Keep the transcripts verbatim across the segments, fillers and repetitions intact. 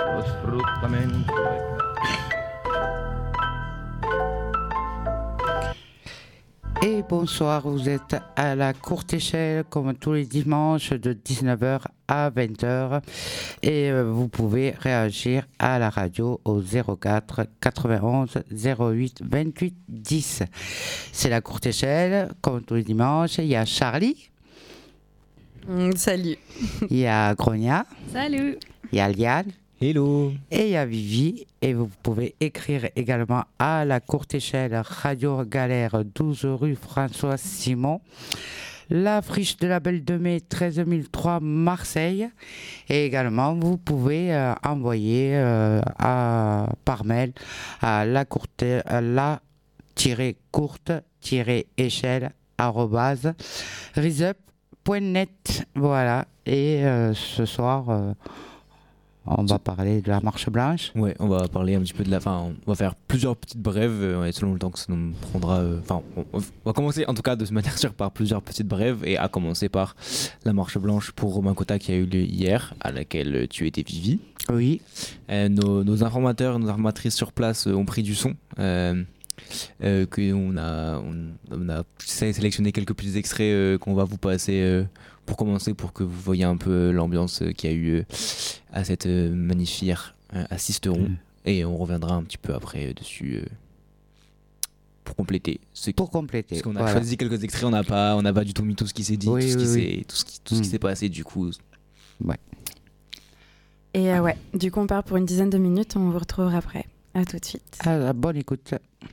lo sfruttamento. Et bonsoir, vous êtes à la courte échelle comme tous les dimanches de dix-neuf heures à vingt heures et vous pouvez réagir à la radio au zéro quatre quatre-vingt-onze zéro huit vingt-huit dix. C'est la courte échelle comme tous les dimanches. Il y a Charlie. Mmh, salut. Il y a Gronia. Salut. Il y a Liane. Hello. Et il y a Vivi. Et vous pouvez écrire également à la courte échelle Radio Galère douze rue François Simon. La friche de la Belle de Mai treize mille trois Marseille. Et également vous pouvez euh, envoyer euh, à, par mail à la courte à la courte échelle arobase risup point net. Voilà. Et euh, ce soir euh, on va parler de la marche blanche. Ouais, on va parler un petit peu de la fin. On va faire plusieurs petites brèves euh, selon le temps que ça nous prendra. Enfin, euh, on, on va commencer en tout cas de se manière sûre par plusieurs petites brèves et à commencer par la marche blanche pour Romain Cotta qui a eu lieu hier, à laquelle tu étais Vivi. Oui. Euh, nos, nos informateurs, nos informatrices sur place euh, ont pris du son. Euh, euh, que on a, on, on a sélectionné quelques petits extraits euh, qu'on va vous passer. Euh, pour commencer, pour que vous voyez un peu l'ambiance qu'il y a eu à cette magnifique euh, assisteron. Mmh. Et on reviendra un petit peu après dessus euh, pour compléter. Ce pour compléter. Parce qu'on a voilà. choisi quelques extraits, on n'a pas, on n'a pas du tout mis tout ce qui s'est dit, oui, tout, ce oui, qui oui. s'est, tout ce qui, tout ce mmh. qui s'est passé du coup. Ouais. Et euh, ouais, du coup on part pour une dizaine de minutes, on vous retrouvera après. À tout de suite. Ah, bonne écoute.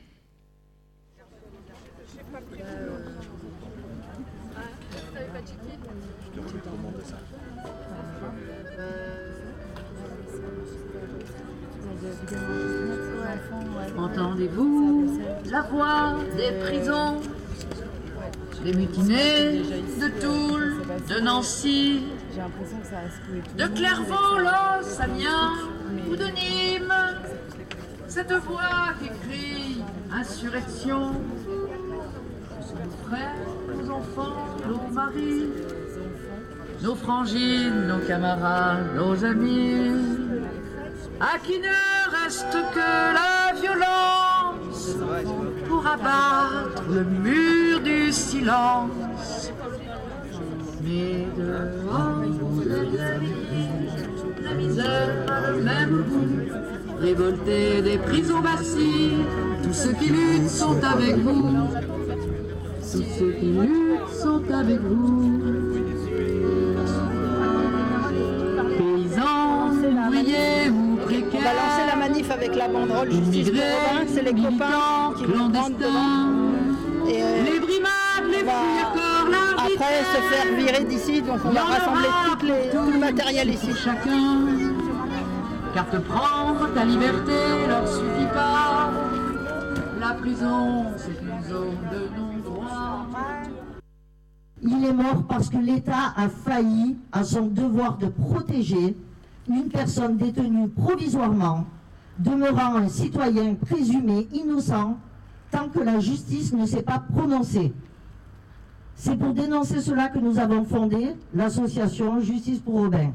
Entendez-vous la voix des prisons, des mutinés de Toul, de Nancy, de Clairvaux, Los, Amiens ou de Nîmes? Cette voix qui crie insurrection. Ce sont nos frères, nos enfants, nos maris, nos frangines, nos camarades, nos amis, à qui ne reste que la violence pour abattre le mur du silence. Mais dehors de la vie, la misère a le même goût. Révoltés des prisons bassies, tous ceux qui luttent sont avec vous. Tous ceux qui luttent sont avec vous. Paysans, ouvriers ou précaires. On va lancer la manif avec la banderole Justice pour Robin. C'est les copains qui nous prennent devant. Et euh, les brimades, les fouilles corps, la après se faire virer d'ici, donc on va rassembler toutes les, tout le matériel ici. Chacun, car te prendre ta liberté leur suffit pas. La prison, c'est une zone de non-droit. Il est mort parce que l'État a failli à son devoir de protéger une personne détenue provisoirement, demeurant un citoyen présumé innocent tant que la justice ne s'est pas prononcée. C'est pour dénoncer cela que nous avons fondé l'association Justice pour Robin.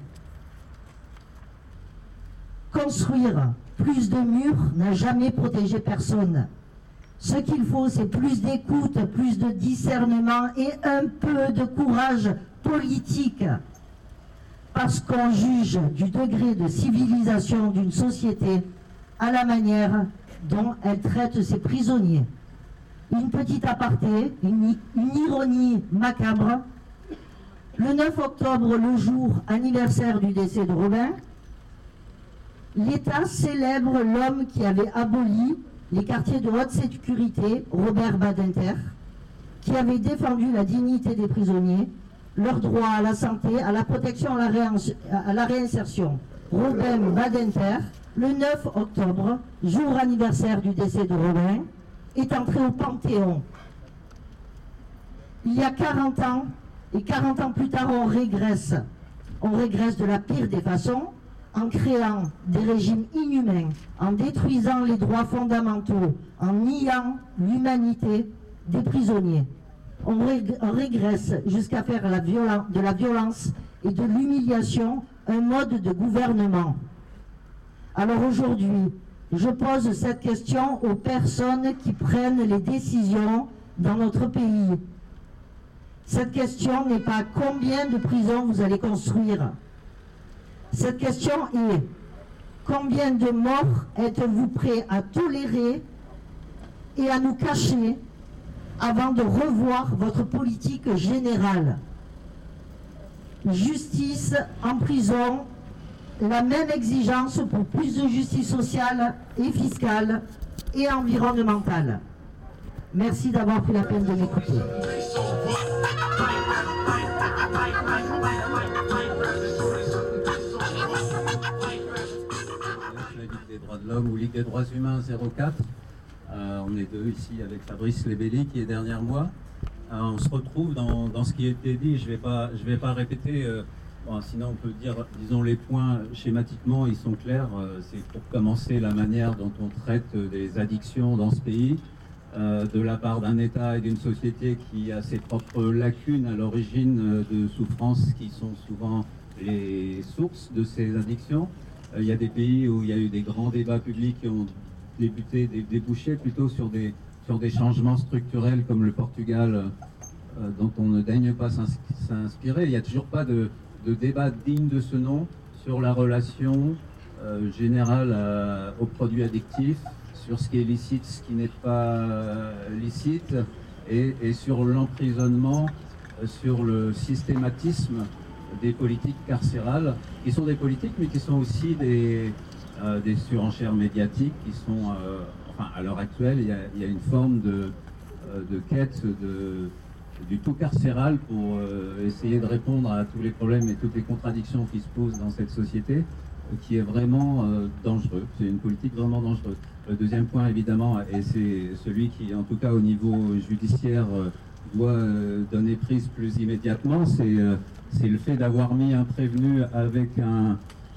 Construire plus de murs n'a jamais protégé personne. Ce qu'il faut, c'est plus d'écoute, plus de discernement et un peu de courage politique. Parce qu'on juge du degré de civilisation d'une société à la manière dont elle traite ses prisonniers. Une petite aparté, une, une ironie macabre. Le neuf octobre, le jour anniversaire du décès de Robin, l'État célèbre l'homme qui avait aboli les quartiers de haute sécurité, Robert Badinter, qui avait défendu la dignité des prisonniers, leur droit à la santé, à la protection, à la, réins- à la réinsertion. Robert Badinter, le neuf octobre, jour anniversaire du décès de Robin, est entré au Panthéon. Il y a quarante ans, et quarante ans plus tard, on régresse. On régresse de la pire des façons, en créant des régimes inhumains, en détruisant les droits fondamentaux, en niant l'humanité des prisonniers. On, rég- on régresse jusqu'à faire la violen- de la violence et de l'humiliation un mode de gouvernement. Alors aujourd'hui, je pose cette question aux personnes qui prennent les décisions dans notre pays. Cette question n'est pas combien de prisons vous allez construire. Cette question est combien de morts êtes-vous prêts à tolérer et à nous cacher avant de revoir votre politique générale. Justice en prison, la même exigence pour plus de justice sociale et fiscale et environnementale. Merci d'avoir pris la peine de m'écouter. La Ligue des droits de l'homme ou Ligue des droits humains zéro quatre. Euh, on est deux ici avec Fabrice Lebelli qui est derrière moi. Euh, on se retrouve dans, dans ce qui a été dit. Je ne vais pas, je vais pas répéter, euh, bon, sinon on peut dire, disons les points schématiquement, ils sont clairs. Euh, c'est pour commencer la manière dont on traite des addictions dans ce pays, euh, de la part d'un État et d'une société qui a ses propres lacunes à l'origine de souffrances qui sont souvent les sources de ces addictions. Euh, il y a des pays où il y a eu des grands débats publics qui ont débuté, débouché plutôt sur des, sur des changements structurels comme le Portugal, euh, dont on ne daigne pas s'inspirer. Il n'y a toujours pas de, de débat digne de ce nom sur la relation euh, générale à, aux produits addictifs, sur ce qui est licite, ce qui n'est pas euh, licite, et, et sur l'emprisonnement, euh, sur le systématisme des politiques carcérales, qui sont des politiques mais qui sont aussi des... Euh, des surenchères médiatiques qui sont, euh, enfin à l'heure actuelle, il y, a, il y a une forme de, euh, de quête de, du tout carcéral pour euh, essayer de répondre à tous les problèmes et toutes les contradictions qui se posent dans cette société, euh, qui est vraiment euh, dangereux. C'est une politique vraiment dangereuse. Le deuxième point, évidemment, et c'est celui qui, en tout cas au niveau judiciaire, euh, doit euh, donner prise plus immédiatement, c'est euh, c'est le fait d'avoir mis un prévenu avec un,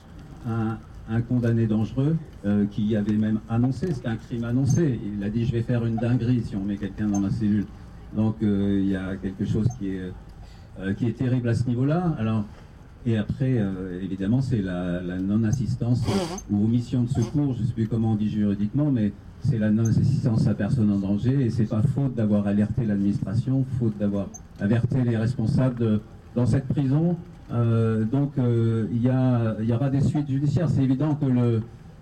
un un condamné dangereux euh, qui avait même annoncé, c'était un crime annoncé. Il a dit je vais faire une dinguerie si on met quelqu'un dans ma cellule. Donc euh, il y a quelque chose qui est, euh, qui est terrible à ce niveau-là. Alors, et après, euh, évidemment, c'est la, la non-assistance ou omission de secours, je ne sais plus comment on dit juridiquement, mais c'est la non-assistance à personne en danger, et c'est pas faute d'avoir alerté l'administration, faute d'avoir averti les responsables de, dans cette prison. Euh, donc euh, il y, y aura des suites judiciaires. C'est évident que le,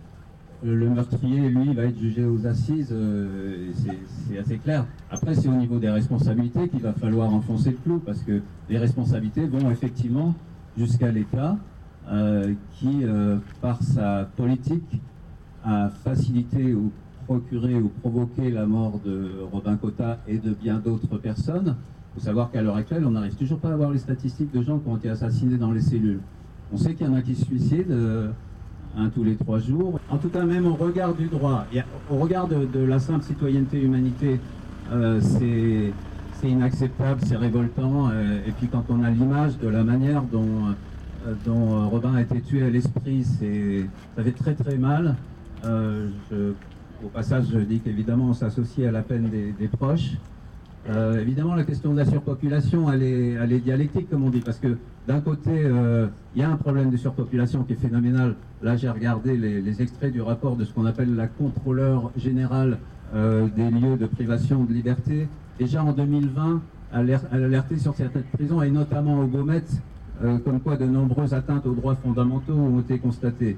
le meurtrier, lui, va être jugé aux assises, euh, c'est assez clair. Après, c'est au niveau des responsabilités qu'il va falloir enfoncer le clou, parce que les responsabilités vont effectivement jusqu'à l'État, euh, qui, euh, par sa politique, a facilité ou procuré ou provoqué la mort de Robin Cotta et de bien d'autres personnes. Il faut savoir qu'à l'heure actuelle, on n'arrive toujours pas à avoir les statistiques de gens qui ont été assassinés dans les cellules. On sait qu'il y en a qui se suicident euh, un tous les trois jours. En tout cas, même au regard du droit, et au regard de, de la simple citoyenneté humanité, euh, c'est inacceptable, c'est révoltant. Euh, et puis quand on a l'image de la manière dont, euh, dont Robin a été tué à l'esprit, ça fait très très mal. Euh, je, au passage, je dis qu'évidemment, on s'associe à la peine des, des proches. Euh, évidemment, la question de la surpopulation, elle est, elle est dialectique, comme on dit, parce que d'un côté, euh, il y a un problème de surpopulation qui est phénoménal. Là, j'ai regardé les, les extraits du rapport de ce qu'on appelle la contrôleur générale euh, des lieux de privation de liberté. Déjà en deux mille vingt, elle a alerté sur certaines prisons, et notamment au Beaumet, euh, comme quoi de nombreuses atteintes aux droits fondamentaux ont été constatées.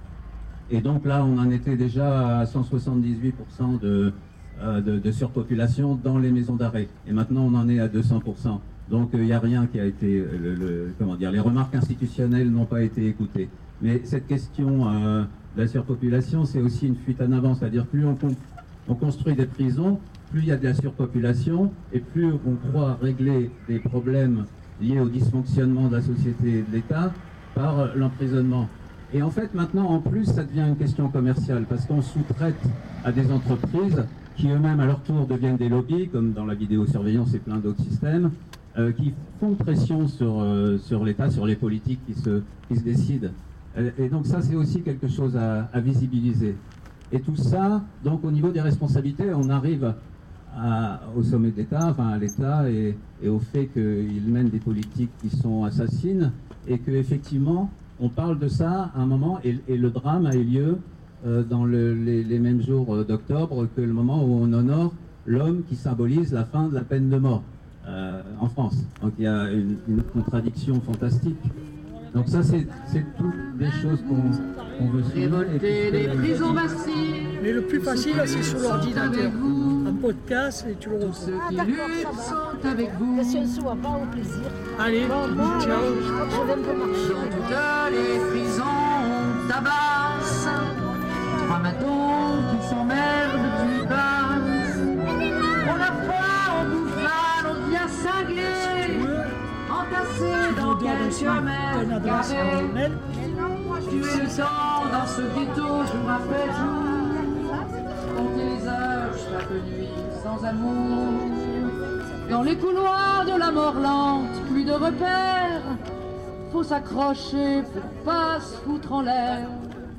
Et donc là, on en était déjà à cent soixante-dix-huit pour cent de... De, de surpopulation dans les maisons d'arrêt. Et maintenant, on en est à deux cents pour cent. Donc, il euh, n'y a rien qui a été... Le, le, comment dire, les remarques institutionnelles n'ont pas été écoutées. Mais cette question euh, de la surpopulation, c'est aussi une fuite en avant. C'est-à-dire, plus on, on construit des prisons, plus il y a de la surpopulation, et plus on croit régler des problèmes liés au dysfonctionnement de la société et de l'État par l'emprisonnement. Et en fait, maintenant, en plus, ça devient une question commerciale, parce qu'on sous-traite à des entreprises qui eux-mêmes, à leur tour, deviennent des lobbies, comme dans la vidéosurveillance et plein d'autres systèmes, euh, qui font pression sur, euh, sur l'État, sur les politiques qui se, qui se décident. Et donc ça, c'est aussi quelque chose à, à visibiliser. Et tout ça, donc au niveau des responsabilités, on arrive à, au sommet de l'État, enfin à l'État, et, et au fait qu'il mène des politiques qui sont assassines, et qu'effectivement, on parle de ça à un moment, et, et le drame a eu lieu euh, dans le, les, les mêmes jours euh, d'octobre que le moment où on honore l'homme qui symbolise la fin de la peine de mort euh, en France. Donc il y a une, une contradiction fantastique. Donc ça, c'est toutes des choses qu'on qu'on veut suivre. Révolter les prisons Bastille. Mais le plus facile, c'est sur l'ordinateur. Un podcast et tu le retrouves. Ceux qui luttent sont avec vous. Si on se voit pas, au plaisir. Allez, Bon, moi, ciao. je crois que je vais un peu marcher. Dans toutes les prisons, on tabasse. Trois matons qui s'emmerdent, tu passes. On a froid, on bouffe mal, on devient cinglé. Entassé dans quelques mètres carrés. Tu es le sang dans ce ghetto, jour après jour. Compter les heures chaque nuit sans amour. Dans les couloirs de la mort lente, plus de repères. Faut s'accrocher pour pas se foutre en l'air.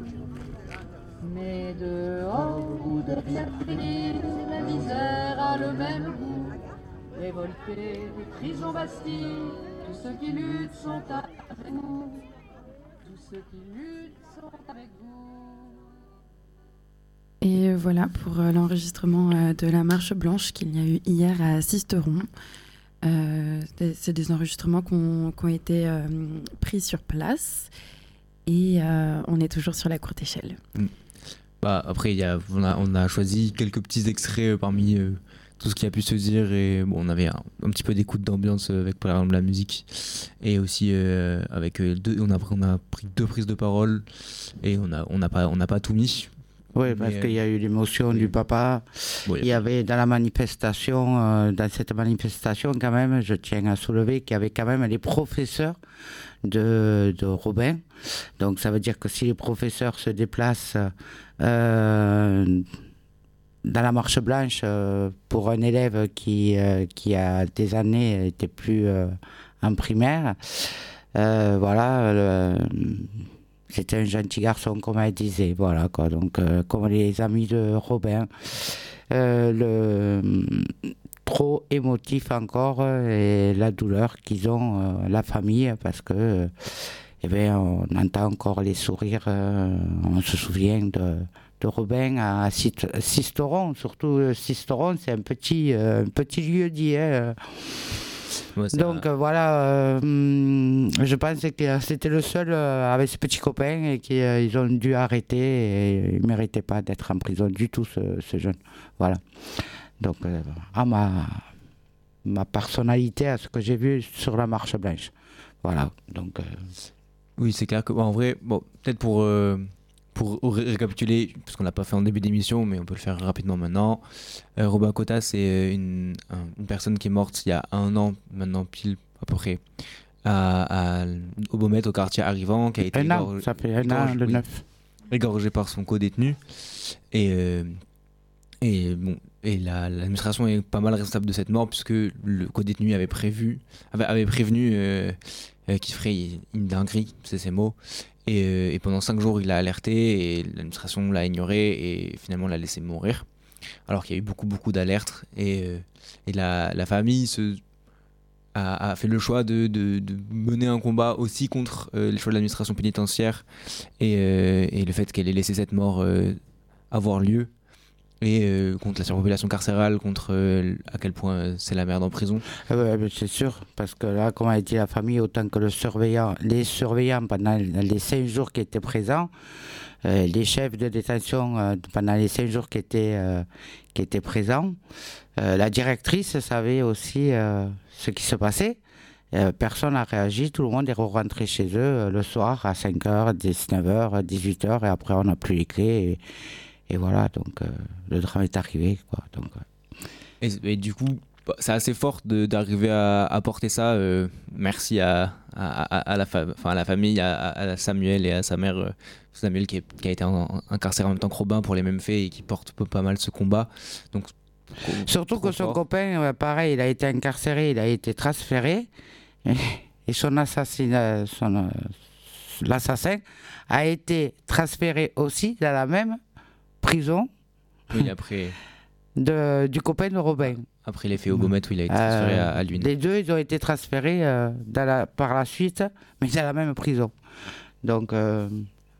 Mais dehors, où de cette prise, la misère a le même goût. Révoltés des prisons Bastille, tous ceux qui luttent sont avec nous. Tous ceux qui luttent sont avec vous. Et voilà pour euh, l'enregistrement euh, de la marche blanche qu'il y a eu hier à Sisteron. Euh, c'est des enregistrements qui ont, qui ont été euh, pris sur place et euh, on est toujours sur la courte échelle. Mmh. Bah, après, y a, on, a, on a choisi quelques petits extraits euh, parmi euh, tout ce qui a pu se dire et bon, on avait un, un petit peu d'écoute d'ambiance avec par exemple la musique et aussi euh, avec euh, deux, on a, on a pris deux prises de parole et on n'a on a pas, on n'a pas tout mis. Oui, parce qu'il y a eu l'émotion oui. du papa. Oui. Il y avait dans la manifestation, euh, dans cette manifestation quand même, je tiens à soulever qu'il y avait quand même les professeurs de, de Robin. Donc ça veut dire que si les professeurs se déplacent euh, dans la marche blanche euh, pour un élève qui, euh, qui a des années n'était plus euh, en primaire, euh, voilà... Le, c'était un gentil garçon, comme elle disait, voilà quoi. Donc, euh, comme les amis de Robin, euh, le trop émotif encore euh, et la douleur qu'ils ont, euh, la famille, parce que, euh, eh bien, on entend encore les sourires. Euh, on se souvient de, de Robin à Sisteron, surtout Sisteron, c'est un petit, euh, un petit lieu dit. Hein, Ouais, donc euh, voilà, euh, je pense que c'était le seul euh, avec ses petits copains et qu'ils euh, ont dû arrêter et ils ne méritaient pas d'être en prison du tout, ce, ce jeune. Voilà. Donc, euh, à ma, ma personnalité, à ce que j'ai vu sur la marche blanche. Voilà. Donc, euh... Oui, c'est clair que, bon, en vrai, bon, peut-être pour. Euh... Pour ré- récapituler, parce qu'on ne l'a pas fait en début d'émission, mais on peut le faire rapidement maintenant. Euh, Robin Cotas, c'est une, un, une personne qui est morte il y a un an, maintenant pile à peu près, à, à, au Beaumet, au quartier arrivant, qui a été un égorgé, an, ça fait un an, le oui, neuf. égorgé par son co-détenu. Et, euh, et, bon, et la, l'administration est pas mal responsable de cette mort, puisque le co-détenu avait, prévu, avait, avait prévenu euh, euh, qu'il ferait une dinguerie, c'est ses mots. Et, euh, et pendant cinq jours, il a alerté et l'administration l'a ignoré et finalement l'a laissé mourir. Alors qu'il y a eu beaucoup, beaucoup d'alertes. Et, euh, et la, la famille se, a, a fait le choix de, de, de mener un combat aussi contre euh, les choix de l'administration pénitentiaire et, euh, et le fait qu'elle ait laissé cette mort euh, avoir lieu. Et euh, contre la surpopulation carcérale, contre euh, à quel point euh, c'est la merde en prison. Euh, ouais, c'est sûr, parce que là, comme a dit la famille, autant que le surveillant, les surveillants pendant les cinq jours qui étaient présents, euh, les chefs de détention euh, pendant les cinq jours qui étaient, euh, qui étaient présents, euh, la directrice savait aussi euh, ce qui se passait. Euh, personne n'a réagi, tout le monde est rentré chez eux euh, le soir à cinq heures, dix-neuf heures, dix-huit heures, et après on n'a plus les clés. Et, Et voilà, donc euh, le drame est arrivé, quoi. Donc, ouais. et, et du coup, c'est assez fort de, d'arriver à, à porter ça. Euh, merci à, à, à, la fa- à la famille, à, à Samuel et à sa mère. Euh, Samuel qui, est, qui a été incarcéré en même temps que Robin pour les mêmes faits et qui porte pas mal ce combat. Donc, surtout que son fort. copain, pareil, il a été incarcéré, il a été transféré. Et, et son assassin, son, l'assassin a été transféré aussi dans la même prison oui, après... de, du copain de Robin. Après les faits au Beaumet où il a été transféré euh, à, à Luynes. Les deux, ils ont été transférés euh, dans la, par la suite, mais dans la même prison. Donc, euh,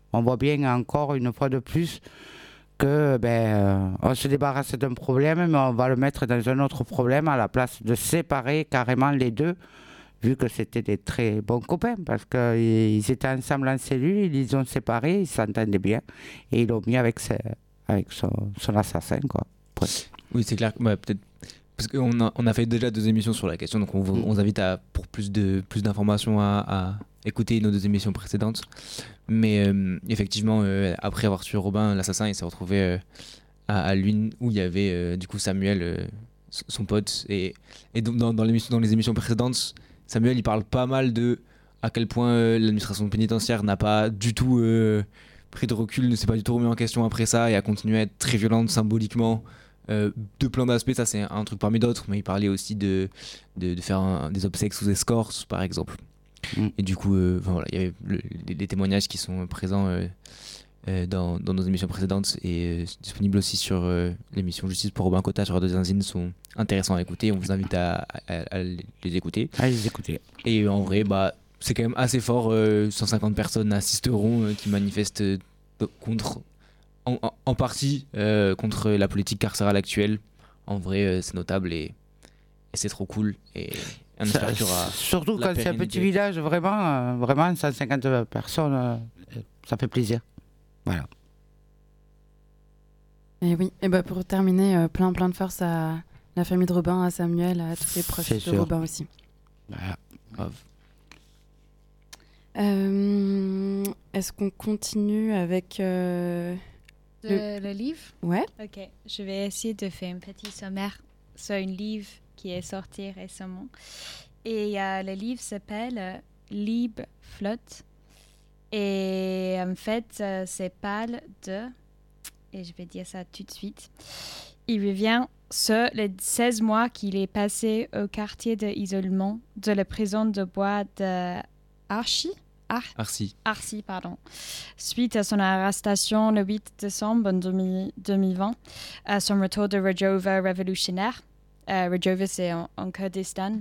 On voit bien encore une fois de plus que ben, euh, on se débarrasse d'un problème, mais on va le mettre dans un autre problème à la place de séparer carrément les deux, vu que c'était des très bons copains, parce qu'ils étaient ensemble en cellule, ils les ont séparés, ils s'entendaient bien, et ils l'ont mis avec, ses, avec son, son assassin, quoi. Ouais. Oui, c'est clair, bah, peut-être, parce qu'on a, on a fait déjà deux émissions sur la question, donc on, vous, on vous invite à, pour plus, de, plus d'informations à, à écouter nos deux émissions précédentes. Mais euh, effectivement, euh, après avoir tué Robin, l'assassin, il s'est retrouvé euh, à, à l'une où il y avait euh, du coup Samuel, euh, son pote, et, et donc dans, dans, l'émission, dans les émissions précédentes, Samuel, il parle pas mal de à quel point euh, l'administration pénitentiaire n'a pas du tout euh, pris de recul, ne s'est pas du tout remis en question après ça et a continué à être très violente symboliquement euh, de plein d'aspects. Ça, c'est un truc parmi d'autres, mais il parlait aussi de, de, de faire un, des obsèques sous escorte, par exemple. Mm. Et du coup, euh, enfin, voilà, il y avait le, les, les témoignages qui sont présents euh, euh, dans, dans nos émissions précédentes et euh, disponibles aussi sur euh, l'émission Justice pour Robin Cotta sur Radio Zinzine, sont intéressants à écouter. On vous invite à, à, à les écouter. À les écouter. Et en vrai, bah, c'est quand même assez fort. Euh, cent cinquante personnes assisteront euh, qui manifestent euh, contre, en, en, en partie euh, contre la politique carcérale actuelle. En vrai, euh, c'est notable et, et c'est trop cool. Et on espère qu'il y aura surtout quand c'est un petit village, vraiment, euh, vraiment cent cinquante personnes, euh, ça fait plaisir. Voilà. Et oui, et bah pour terminer, euh, plein plein de force à la famille de Robin, à Samuel, à tous les proches de sûr. Robin aussi. Voilà. Grave. Euh, est-ce qu'on continue avec euh, de, le... le livre? Ouais. Ok, je vais essayer de faire un petit sommaire sur un livre qui est sorti récemment. Et euh, le livre s'appelle euh, Liebe flotte. Et en fait, euh, c'est parle de, et je vais dire ça tout de suite, il revient sur les seize mois qu'il est passé au quartier d'isolement de la prison de bois de Archie. Ar- Arcy. Arcy, pardon. Suite à son arrestation le huit décembre deux mille vingt, à son retour de Rojava révolutionnaire. Euh, Rojava, c'est en, en Kurdistan.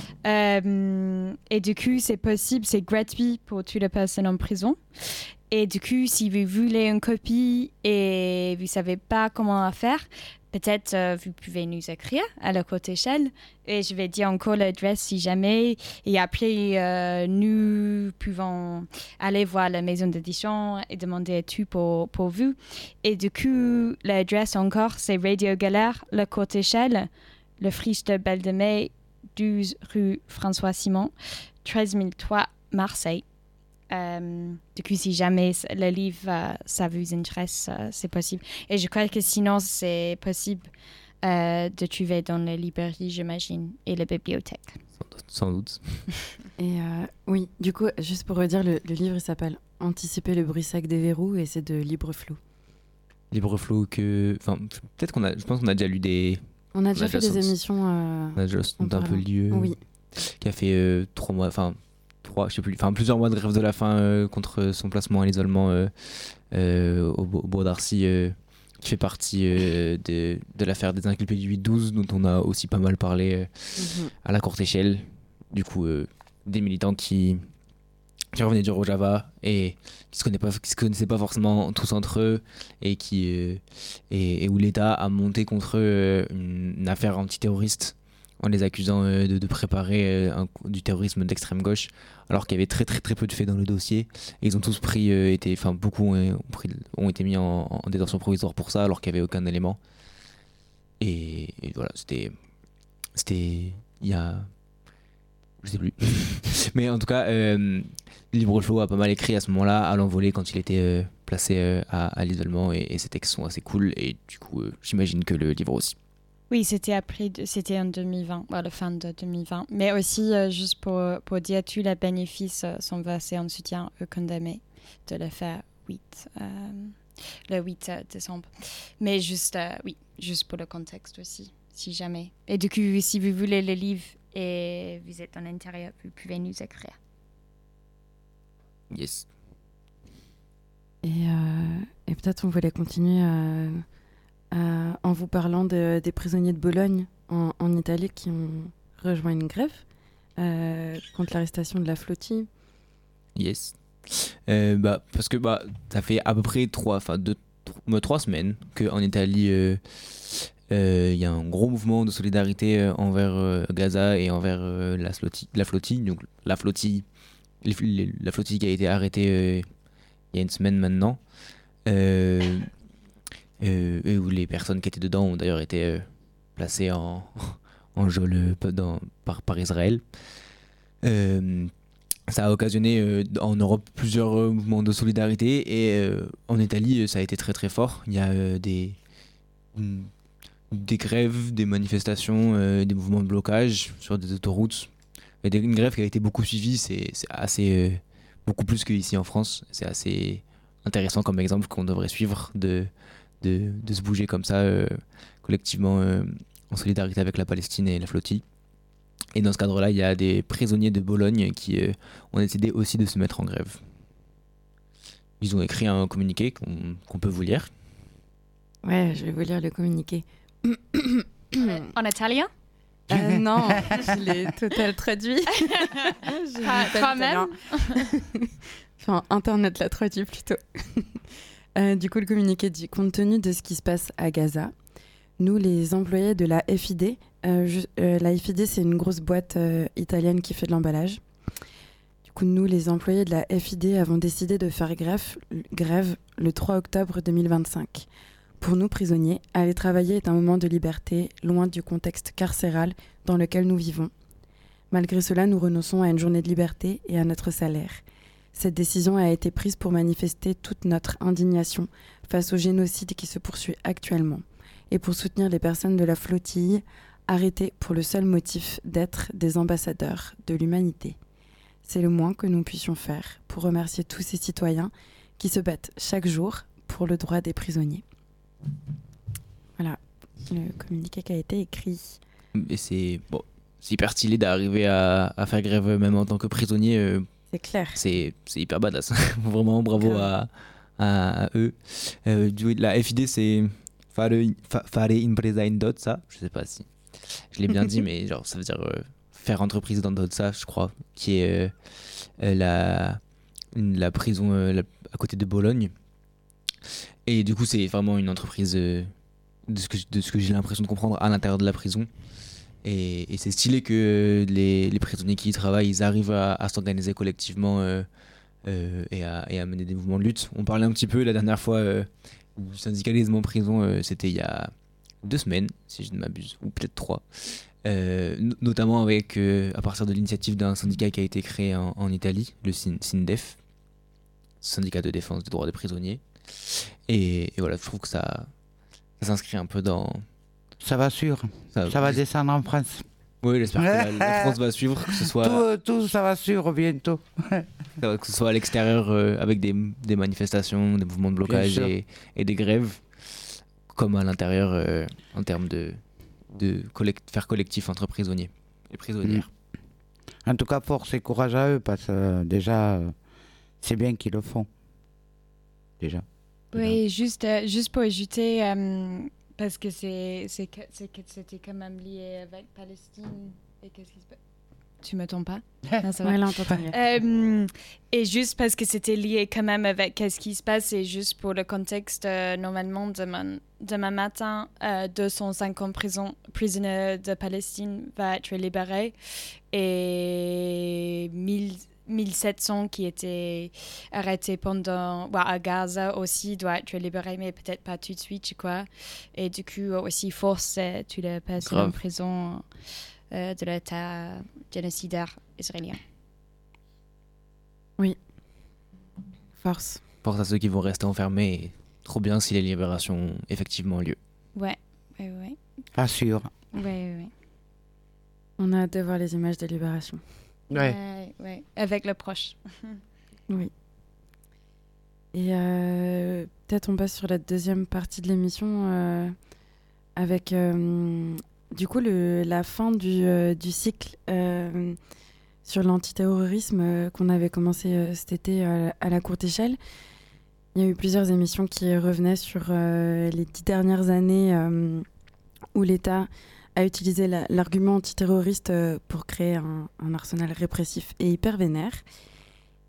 Euh, et du coup, c'est possible, c'est gratuit pour toutes les personnes en prison. Et du coup, si vous voulez une copie et vous ne savez pas comment la faire, peut-être euh, vous pouvez nous écrire à la Courte Échelle. Et je vais dire encore l'adresse si jamais. Et après, euh, nous pouvons aller voir la maison d'édition et demander tout pour, pour vous. Et du coup, l'adresse encore, c'est Radio Galère, la Courte Échelle, le friche de Belle de Mai, douze rue François Simon, treize mille trois, Marseille. Euh, du coup, si jamais le livre, euh, ça vous intéresse, euh, c'est possible. Et je crois que sinon, c'est possible euh, de trouver dans les librairies, j'imagine, et les bibliothèques. Sans doute. Et euh, oui, du coup, juste pour redire, le, le livre, il s'appelle « Anticiper le bruit sec des verrous » et c'est de Libreflot. Libreflot que... Enfin, peut-être qu'on a... Je pense qu'on a déjà lu des... On a déjà on a fait déjà des sens... émissions... Euh, on a déjà un peu lieu. Oui. Qui a fait euh, trois mois... Enfin, trois, je sais plus... Enfin, plusieurs mois de grève de la faim euh, contre son placement à l'isolement euh, euh, au, au bois d'Arcy, euh, qui fait partie euh, de, de l'affaire des inculpés du huit douze, dont on a aussi pas mal parlé euh, mm-hmm. à la courte échelle. Du coup, euh, des militants qui... qui revenaient du Rojava et qui se connaissaient pas, qui se connaissaient pas forcément tous entre eux et qui euh, et, et où l'État a monté contre eux euh, une, une affaire antiterroriste en les accusant euh, de, de préparer euh, un, du terrorisme d'extrême gauche, alors qu'il y avait très très très peu de faits dans le dossier. Et ils ont tous pris, euh, été, enfin beaucoup ont, ont, pris, ont été mis en, en détention provisoire pour ça, alors qu'il n'y avait aucun élément. Et, et voilà, c'était c'était il y a je sais plus. Mais en tout cas, euh, Libreflot a pas mal écrit à ce moment-là, à l'envolée, quand il était euh, placé euh, à, à l'isolement, et, et ces textes sont assez cool, et du coup, euh, j'imagine que le livre aussi. Oui, c'était après, c'était en deux mille vingt, à la fin de deux mille vingt. Mais aussi, euh, juste pour, pour dire, tous les bénéfices euh, sont versés en soutien aux condamnés de l'affaire huit, euh, le huit décembre. Mais juste, euh, oui, juste pour le contexte aussi, si jamais. Et du coup, si vous voulez le livre, et vous êtes en intérieur, vous pouvez nous écrire. Yes. Et, euh, et peut-être on voulait continuer à, à, en vous parlant de, des prisonniers de Bologne en, en Italie qui ont rejoint une grève euh, contre l'arrestation de la flottille. Yes. euh, bah, parce que bah, ça fait à peu près trois, enfin deux, trois, trois semaines qu'en Italie, il euh, euh, y a un gros mouvement de solidarité euh, envers euh, Gaza et envers euh, la, flottille, la flottille. Donc la flottille, les, les, la flottille qui a été arrêtée euh, il y a une semaine maintenant, euh, euh, et où les personnes qui étaient dedans ont d'ailleurs été euh, placées en, en geôle dans, par, par Israël. Euh, ça a occasionné euh, en Europe plusieurs euh, mouvements de solidarité et euh, en Italie ça a été très très fort. Il y a euh, des, des grèves, des manifestations, euh, des mouvements de blocage sur des autoroutes. Et des, une grève qui a été beaucoup suivie, c'est, c'est assez, euh, beaucoup plus qu'ici en France. C'est assez intéressant comme exemple qu'on devrait suivre de, de, de se bouger comme ça euh, collectivement euh, en solidarité avec la Palestine et la flottille. Et dans ce cadre-là, il y a des prisonniers de Bologne qui euh, ont décidé aussi de se mettre en grève. Ils ont écrit un communiqué qu'on, qu'on peut vous lire. Ouais, je vais vous lire le communiqué. En italien euh, Non, je l'ai total traduit. ah, quand même Enfin, Internet l'a traduit plutôt. euh, du coup, le communiqué dit « Compte tenu de ce qui se passe à Gaza, nous, les employés de la F I D, euh, je, euh, la F I D, c'est une grosse boîte euh, italienne qui fait de l'emballage. Du coup, nous, les employés de la F I D, avons décidé de faire grève, grève le trois octobre deux mille vingt-cinq. Pour nous, prisonniers, aller travailler est un moment de liberté, loin du contexte carcéral dans lequel nous vivons. Malgré cela, nous renonçons à une journée de liberté et à notre salaire. Cette décision a été prise pour manifester toute notre indignation face au génocide qui se poursuit actuellement et pour soutenir les personnes de la flottille arrêtées pour le seul motif d'être des ambassadeurs de l'humanité. C'est le moins que nous puissions faire pour remercier tous ces citoyens qui se battent chaque jour pour le droit des prisonniers. » Voilà le communiqué qui a été écrit. Et c'est, bon, c'est hyper stylé d'arriver à, à faire grève même en tant que prisonnier. Euh, c'est clair. C'est, c'est hyper badass. Vraiment bravo à, à, à eux. Euh, la F I D, c'est Fare, fare impresa in Dozza. Je sais pas si je l'ai bien dit, mais genre, ça veut dire euh, faire entreprise dans Dozza, je crois, qui est euh, la, la prison euh, la, à côté de Bologne. Et du coup, c'est vraiment une entreprise euh, de, ce que, de ce que j'ai l'impression de comprendre à l'intérieur de la prison. Et, et c'est stylé que les, les prisonniers qui y travaillent, ils arrivent à, à s'organiser collectivement euh, euh, et, à, et à mener des mouvements de lutte. On parlait un petit peu la dernière fois euh, du syndicalisme en prison, euh, c'était il y a deux semaines, si je ne m'abuse, ou peut-être trois. Euh, n- notamment avec, euh, à partir de l'initiative d'un syndicat qui a été créé en, en Italie, le SINDEF, syndicat de défense des droits des prisonniers. Et, et voilà, je trouve que ça, ça s'inscrit un peu dans... Ça va suivre. Ça, ça va descendre en France. Oui, j'espère que la, la France va suivre, que ce soit... Tout, tout ça va suivre bientôt. Que ce soit à l'extérieur euh, avec des, des manifestations, des mouvements de blocage et, et des grèves, comme à l'intérieur euh, en termes de, de collect, faire collectif entre prisonniers et prisonnières. Mmh. En tout cas, force et courage à eux, parce que euh, déjà, euh, c'est bien qu'ils le font. Déjà. Oui, juste, euh, juste pour ajouter, euh, parce que c'est, c'est, c'est que c'était quand même lié avec Palestine. Et qu'est-ce qui se passe? Tu me tombes pas? Non, ça va. Ouais, là, on t'entend bien. Euh, et juste parce que c'était lié quand même avec qu'est-ce qui se passe, et juste pour le contexte, euh, normalement, demain, demain matin, euh, deux cent cinquante prison, prisonniers de Palestine vont être libérés et mille, mille sept cents qui étaient arrêtés pendant, ouais, à Gaza aussi doivent être libérés, mais peut-être pas tout de suite, je crois. Et du coup, aussi, force toutes les personnes en prison euh, de l'État génocidaire israélien. Oui. Force. Force à ceux qui vont rester enfermés. Et trop bien si les libérations ont effectivement lieu. Ouais, ouais, ouais. Pas sûr. Ouais, ouais, ouais. On a hâte de voir les images de libération. Ouais. Ouais, ouais. Avec le proche. Oui. Et euh, peut-être on passe sur la deuxième partie de l'émission euh, avec euh, du coup le, la fin du, euh, du cycle euh, sur l'antiterrorisme euh, qu'on avait commencé euh, cet été euh, à la courte échelle. Il y a eu plusieurs émissions qui revenaient sur euh, les dix dernières années euh, où l'État a utilisé la, l'argument antiterroriste euh, pour créer un, un arsenal répressif et hyper vénère.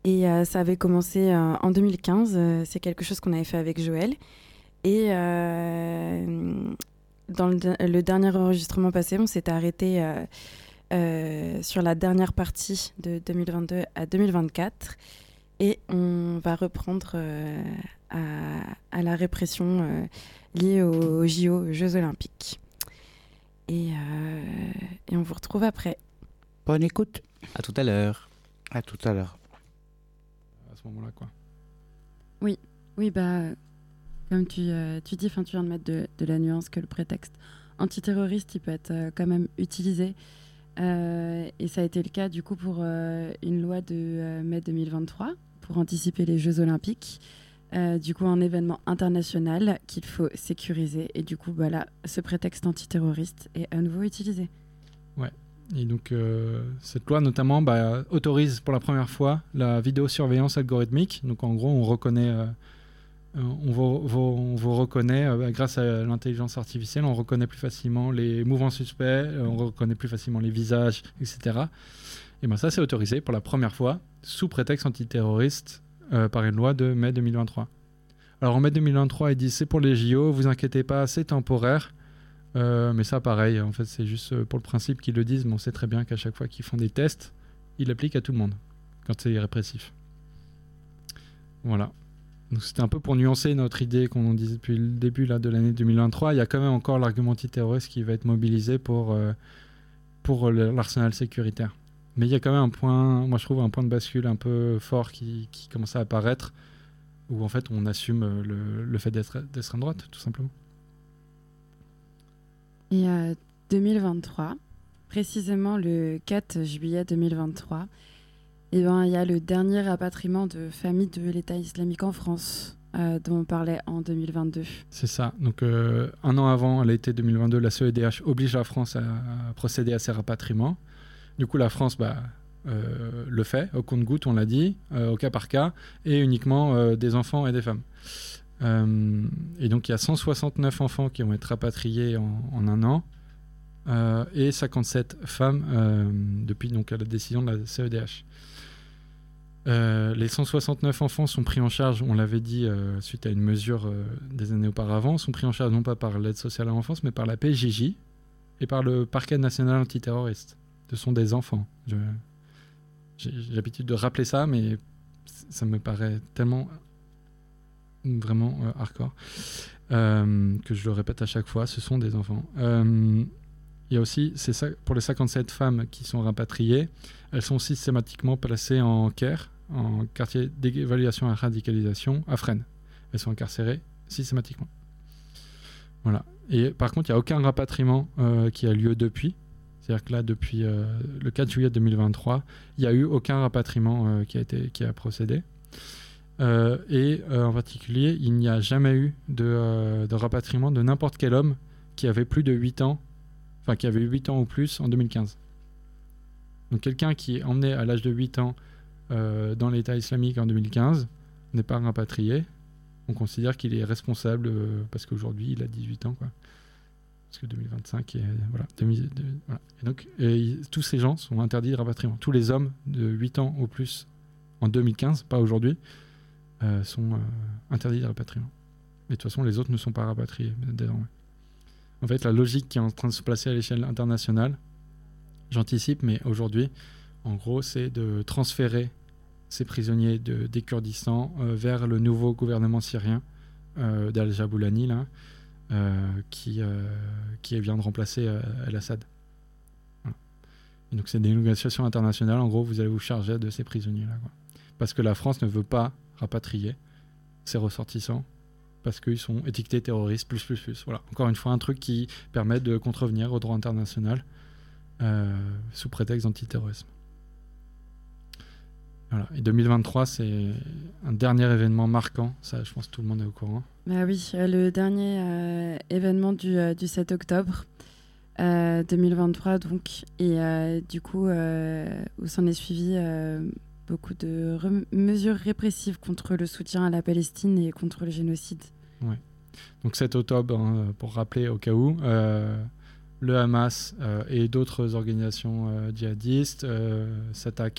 Et euh, ça avait commencé euh, en deux mille quinze. Euh, c'est quelque chose qu'on avait fait avec Joël. Et euh, dans le, le dernier enregistrement passé, on s'était arrêté euh, euh, sur la dernière partie de deux mille vingt-deux à deux mille vingt-quatre. Et on va reprendre euh, à, à la répression euh, liée aux, aux J O, aux Jeux Olympiques. Et, euh, et on vous retrouve après. Bonne écoute. À tout à l'heure. À tout à l'heure. À ce moment-là, quoi. Oui, oui, bah, comme tu, euh, tu dis, tu viens de mettre de, de la nuance que le prétexte antiterroriste, il peut être euh, quand même utilisé. Euh, et ça a été le cas, du coup, pour euh, une loi de euh, mai deux mille vingt-trois, pour anticiper les Jeux Olympiques. Euh, du coup, un événement international qu'il faut sécuriser. Et du coup, bah là, ce prétexte antiterroriste est à nouveau utilisé. Ouais. Et donc, euh, cette loi, notamment, bah, autorise pour la première fois la vidéosurveillance algorithmique. Donc, en gros, on reconnaît, euh, on vous, vous, on vous reconnaît euh, grâce à l'intelligence artificielle, on reconnaît plus facilement les mouvements suspects, euh, on reconnaît plus facilement les visages, et cetera. Et ben ça, c'est autorisé pour la première fois sous prétexte antiterroriste euh, par une loi de mai deux mille vingt-trois. Alors, en mai deux mille vingt-trois, ils disent c'est pour les J O, vous inquiétez pas, c'est temporaire. Euh, mais ça, pareil, en fait, c'est juste pour le principe qu'ils le disent, mais on sait très bien qu'à chaque fois qu'ils font des tests, ils l'appliquent à tout le monde, quand c'est répressif. Voilà. Donc c'était un peu pour nuancer notre idée qu'on disait depuis le début là, de l'année deux mille vingt-trois. Il y a quand même encore l'argument antiterroriste qui va être mobilisé pour, euh, pour l'arsenal sécuritaire. Mais il y a quand même un point, moi je trouve, un point de bascule un peu fort qui, qui commence à apparaître, où en fait on assume le, le fait d'être d'extrême droite, tout simplement. Et euh, deux mille vingt-trois, précisément le quatre juillet deux mille vingt-trois, eh ben, il y a le dernier rapatriement de familles de l'État islamique en France, euh, dont on parlait en deux mille vingt-deux. C'est ça. Donc, euh, un an avant l'été deux mille vingt-deux, la C E D H oblige la France à, à procéder à ces rapatriements. Du coup, la France bah, euh, le fait, au compte-gouttes, on l'a dit, euh, au cas par cas, et uniquement euh, des enfants et des femmes. Euh, et donc il y a cent soixante-neuf enfants qui vont être rapatriés en, en un an euh, et cinquante-sept femmes euh, depuis donc, la décision de la C E D H. Euh, les cent soixante-neuf enfants sont pris en charge, on l'avait dit euh, suite à une mesure euh, des années auparavant, sont pris en charge non pas par l'aide sociale à l'enfance mais par la P J J et par le parquet national antiterroriste. Ce sont des enfants. Je, j'ai, j'ai l'habitude de rappeler ça, mais ça me paraît tellement vraiment euh, hardcore euh, que je le répète à chaque fois, ce sont des enfants. Euh, il y a aussi, c'est ça, pour les cinquante-sept femmes qui sont rapatriées, elles sont systématiquement placées en C A R, en quartier d'évaluation à radicalisation à Fresnes. Elles sont incarcérées systématiquement. Voilà. Et par contre, il n'y a aucun rapatriement euh, qui a lieu depuis. C'est-à-dire que là, depuis euh, le quatre juillet deux mille vingt-trois, il n'y a eu aucun rapatriement euh, qui a été, qui a procédé. Euh, et euh, en particulier, il n'y a jamais eu de, euh, de rapatriement de n'importe quel homme qui avait plus de huit ans, enfin qui avait huit ans ou plus en deux mille quinze. Donc quelqu'un qui est emmené à l'âge de huit ans euh, dans l'État islamique en deux mille quinze n'est pas rapatrié. On considère qu'il est responsable euh, parce qu'aujourd'hui il a dix-huit ans, quoi. Parce que deux mille vingt-cinq, et, voilà, deux mille, de, voilà. Et donc et, y, tous ces gens sont interdits de rapatriement. Tous les hommes de huit ans ou plus en deux mille quinze, pas aujourd'hui, Euh, sont euh, interdits de rapatriement. Mais de toute façon, les autres ne sont pas rapatriés désormais. En fait, la logique qui est en train de se placer à l'échelle internationale, j'anticipe, mais aujourd'hui, en gros, c'est de transférer ces prisonniers de, des Kurdistan euh, vers le nouveau gouvernement syrien euh, d'Al-Jaboulani, là, euh, qui, euh, qui vient de remplacer euh, El-Assad. Voilà. Et donc, c'est des négociations internationales. En gros, vous allez vous charger de ces prisonniers-là, quoi. Parce que la France ne veut pas rapatrier ses ressortissants parce qu'ils sont étiquetés terroristes, plus, plus, plus. Voilà. Encore une fois, un truc qui permet de contrevenir au droit international euh, sous prétexte d'antiterrorisme. Voilà. Et deux mille vingt-trois, c'est un dernier événement marquant. Ça, je pense que tout le monde est au courant. Bah oui, euh, le dernier euh, événement du, euh, du sept octobre euh, deux mille vingt-trois, donc. Et euh, du coup, euh, où s'en est suivi euh, beaucoup de re- mesures répressives contre le soutien à la Palestine et contre le génocide. Ouais. Donc sept octobre, hein, pour rappeler au cas où, euh, le Hamas euh, et d'autres organisations euh, djihadistes euh, s'attaquent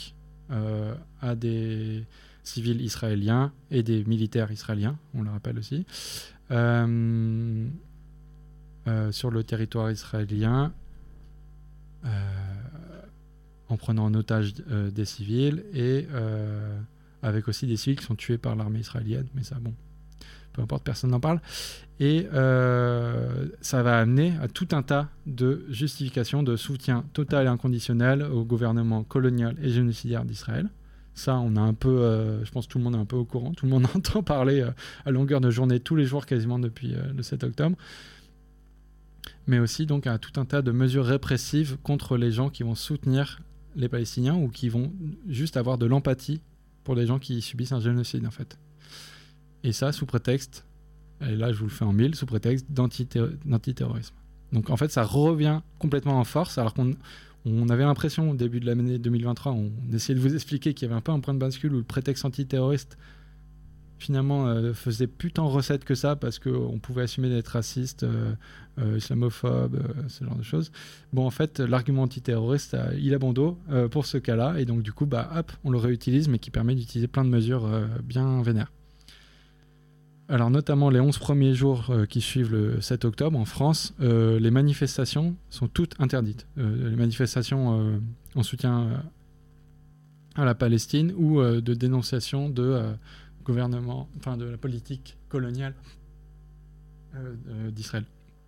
euh, à des civils israéliens et des militaires israéliens, on le rappelle aussi, euh, euh, sur le territoire israélien, euh, en prenant en otage euh, des civils et euh, avec aussi des civils qui sont tués par l'armée israélienne, mais ça, bon, peu importe, personne n'en parle. Et euh, ça va amener à tout un tas de justifications de soutien total et inconditionnel au gouvernement colonial et génocidaire d'Israël. Ça, on a un peu, euh, je pense que tout le monde est un peu au courant, tout le monde entend parler euh, à longueur de journée, tous les jours quasiment depuis euh, le sept octobre. Mais aussi donc à tout un tas de mesures répressives contre les gens qui vont soutenir les Palestiniens ou qui vont juste avoir de l'empathie pour les gens qui subissent un génocide en fait. Et ça sous prétexte, et là je vous le fais en mille, sous prétexte d'antiterrorisme. Donc en fait ça revient complètement en force alors qu'on on avait l'impression au début de l'année deux mille vingt-trois, on essayait de vous expliquer qu'il y avait un peu un point de bascule où le prétexte antiterroriste finalement euh, faisait plus tant recette que ça parce qu'on pouvait assumer d'être raciste, euh, euh, islamophobe, euh, ce genre de choses. Bon, en fait, l'argument antiterroriste, euh, il a bon dos euh, pour ce cas-là, et donc du coup, bah, hop, on le réutilise, mais qui permet d'utiliser plein de mesures euh, bien vénères. Alors, notamment les onze premiers jours euh, qui suivent le sept octobre, en France, euh, les manifestations sont toutes interdites. Euh, les manifestations euh, en soutien euh, à la Palestine ou euh, de dénonciation de... Euh, gouvernement, enfin de la politique coloniale euh, euh, d'Israël.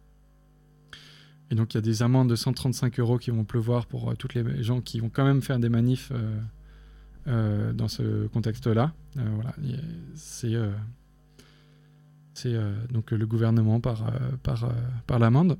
Et donc il y a des amendes de cent trente-cinq euros qui vont pleuvoir pour euh, toutes les gens qui vont quand même faire des manifs euh, euh, dans ce contexte-là. Euh, voilà, c'est euh, c'est euh, donc le gouvernement par euh, par euh, par l'amende.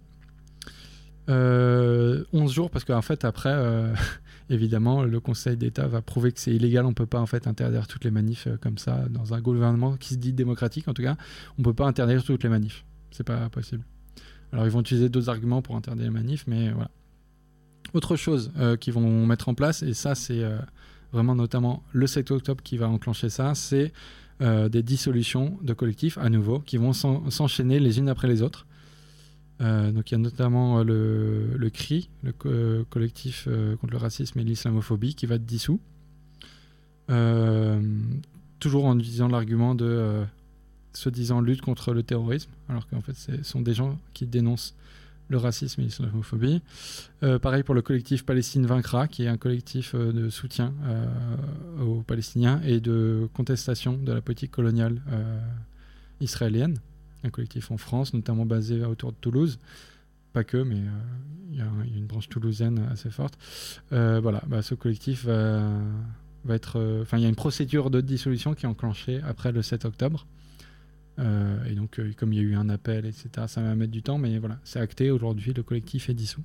Euh, onze jours parce qu'en fait après euh, évidemment le Conseil d'État va prouver que c'est illégal, on peut pas en fait interdire toutes les manifs euh, comme ça dans un gouvernement qui se dit démocratique. En tout cas on peut pas interdire toutes les manifs, c'est pas possible. Alors ils vont utiliser d'autres arguments pour interdire les manifs, mais voilà. Autre chose euh, qu'ils vont mettre en place, et ça c'est euh, vraiment notamment le sept octobre qui va enclencher ça, c'est euh, des dissolutions de collectifs à nouveau qui vont s'en- s'enchaîner les unes après les autres. Euh, donc il y a notamment euh, le, le C R I, le co- euh, collectif euh, contre le racisme et l'islamophobie, qui va être dissous. Euh, toujours en utilisant l'argument de euh, soi-disant lutte contre le terrorisme, alors qu'en fait ce sont des gens qui dénoncent le racisme et l'islamophobie. Euh, pareil pour le collectif Palestine Vaincra, qui est un collectif euh, de soutien euh, aux Palestiniens et de contestation de la politique coloniale euh, israélienne. Un collectif en France, notamment basé autour de Toulouse. Pas que, mais il euh, y, y a une branche toulousaine assez forte. Euh, voilà, bah, ce collectif va, va être... Enfin, euh, il y a une procédure de dissolution qui est enclenchée après le sept octobre. Euh, et donc, euh, comme il y a eu un appel, et cetera, ça va mettre du temps, mais voilà, c'est acté. Aujourd'hui, le collectif est dissous.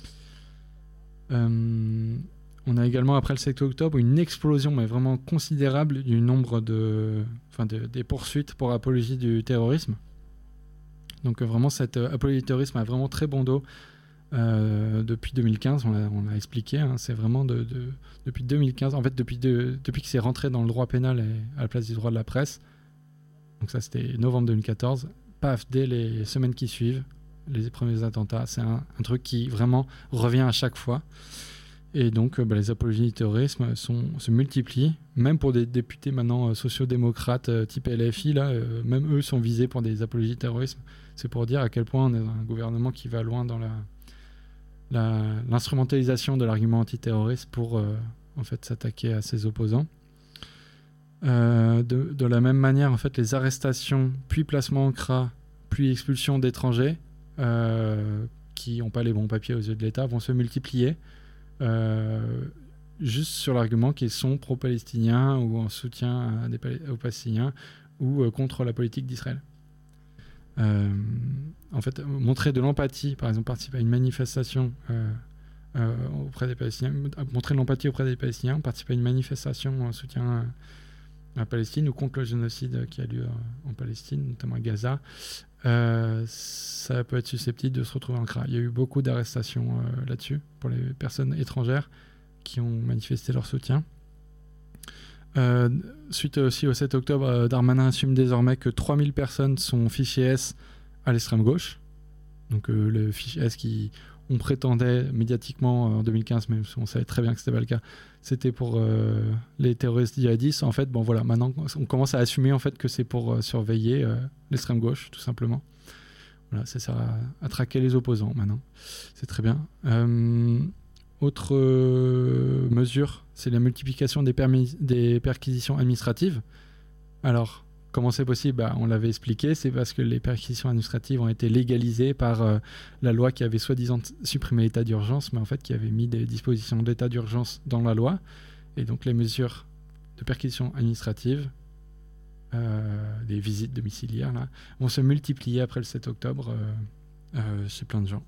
Euh, on a également, après le sept octobre, une explosion, mais vraiment considérable, du nombre de... Enfin, de, des poursuites pour apologie du terrorisme. Donc euh, vraiment, cette euh, apologie du terrorisme a vraiment très bon dos euh, depuis deux mille quinze, on l'a, on l'a expliqué, hein, c'est vraiment de, de, depuis deux mille quinze, en fait depuis, de, depuis que c'est rentré dans le droit pénal et à la place du droit de la presse, donc ça c'était novembre deux mille quatorze, paf, dès les semaines qui suivent, les premiers attentats, c'est un, un truc qui vraiment revient à chaque fois. Et donc, euh, bah, les apologies du terrorisme sont, se multiplient, même pour des députés maintenant euh, sociodémocrates euh, type L F I, là, euh, même eux sont visés pour des apologies du terrorisme. C'est pour dire à quel point on est un gouvernement qui va loin dans la, la, l'instrumentalisation de l'argument antiterroriste pour euh, en fait, s'attaquer à ses opposants. Euh, de, de la même manière, en fait, les arrestations, puis placement en C R A, puis expulsion d'étrangers euh, qui n'ont pas les bons papiers aux yeux de l'État vont se multiplier. Euh, juste sur l'argument qu'ils sont pro-palestiniens ou en soutien à des Pal- aux Palestiniens ou euh, contre la politique d'Israël. Euh, en fait, montrer de l'empathie, par exemple participer à une manifestation euh, euh, auprès des Palestiniens, montrer de l'empathie auprès des Palestiniens, participer à une manifestation en soutien à, à la Palestine ou contre le génocide qui a lieu en Palestine, notamment à Gaza, euh, ça peut être susceptible de se retrouver en C R A. Il y a eu beaucoup d'arrestations euh, là-dessus pour les personnes étrangères qui ont manifesté leur soutien. Euh, suite aussi au sept octobre, euh, Darmanin assume désormais que trois mille personnes sont fichées S à l'extrême gauche. Donc euh, le fichier S qui on prétendait médiatiquement en deux mille quinze, même si on savait très bien que c'était pas le cas, c'était pour euh, les terroristes djihadistes. En fait, bon voilà, maintenant on commence à assumer en fait que c'est pour euh, surveiller euh, l'extrême gauche, tout simplement. Voilà, ça sert à, à traquer les opposants maintenant. C'est très bien. Euh, autre euh, mesure, c'est la multiplication des, permis, des perquisitions administratives. Alors, comment c'est possible ? Bah, on l'avait expliqué, c'est parce que les perquisitions administratives ont été légalisées par euh, la loi qui avait soi-disant supprimé l'état d'urgence, mais en fait qui avait mis des dispositions d'état d'urgence dans la loi. Et donc les mesures de perquisition administrative, euh, des visites domiciliaires, là, vont se multiplier après le sept octobre euh, euh, chez plein de gens.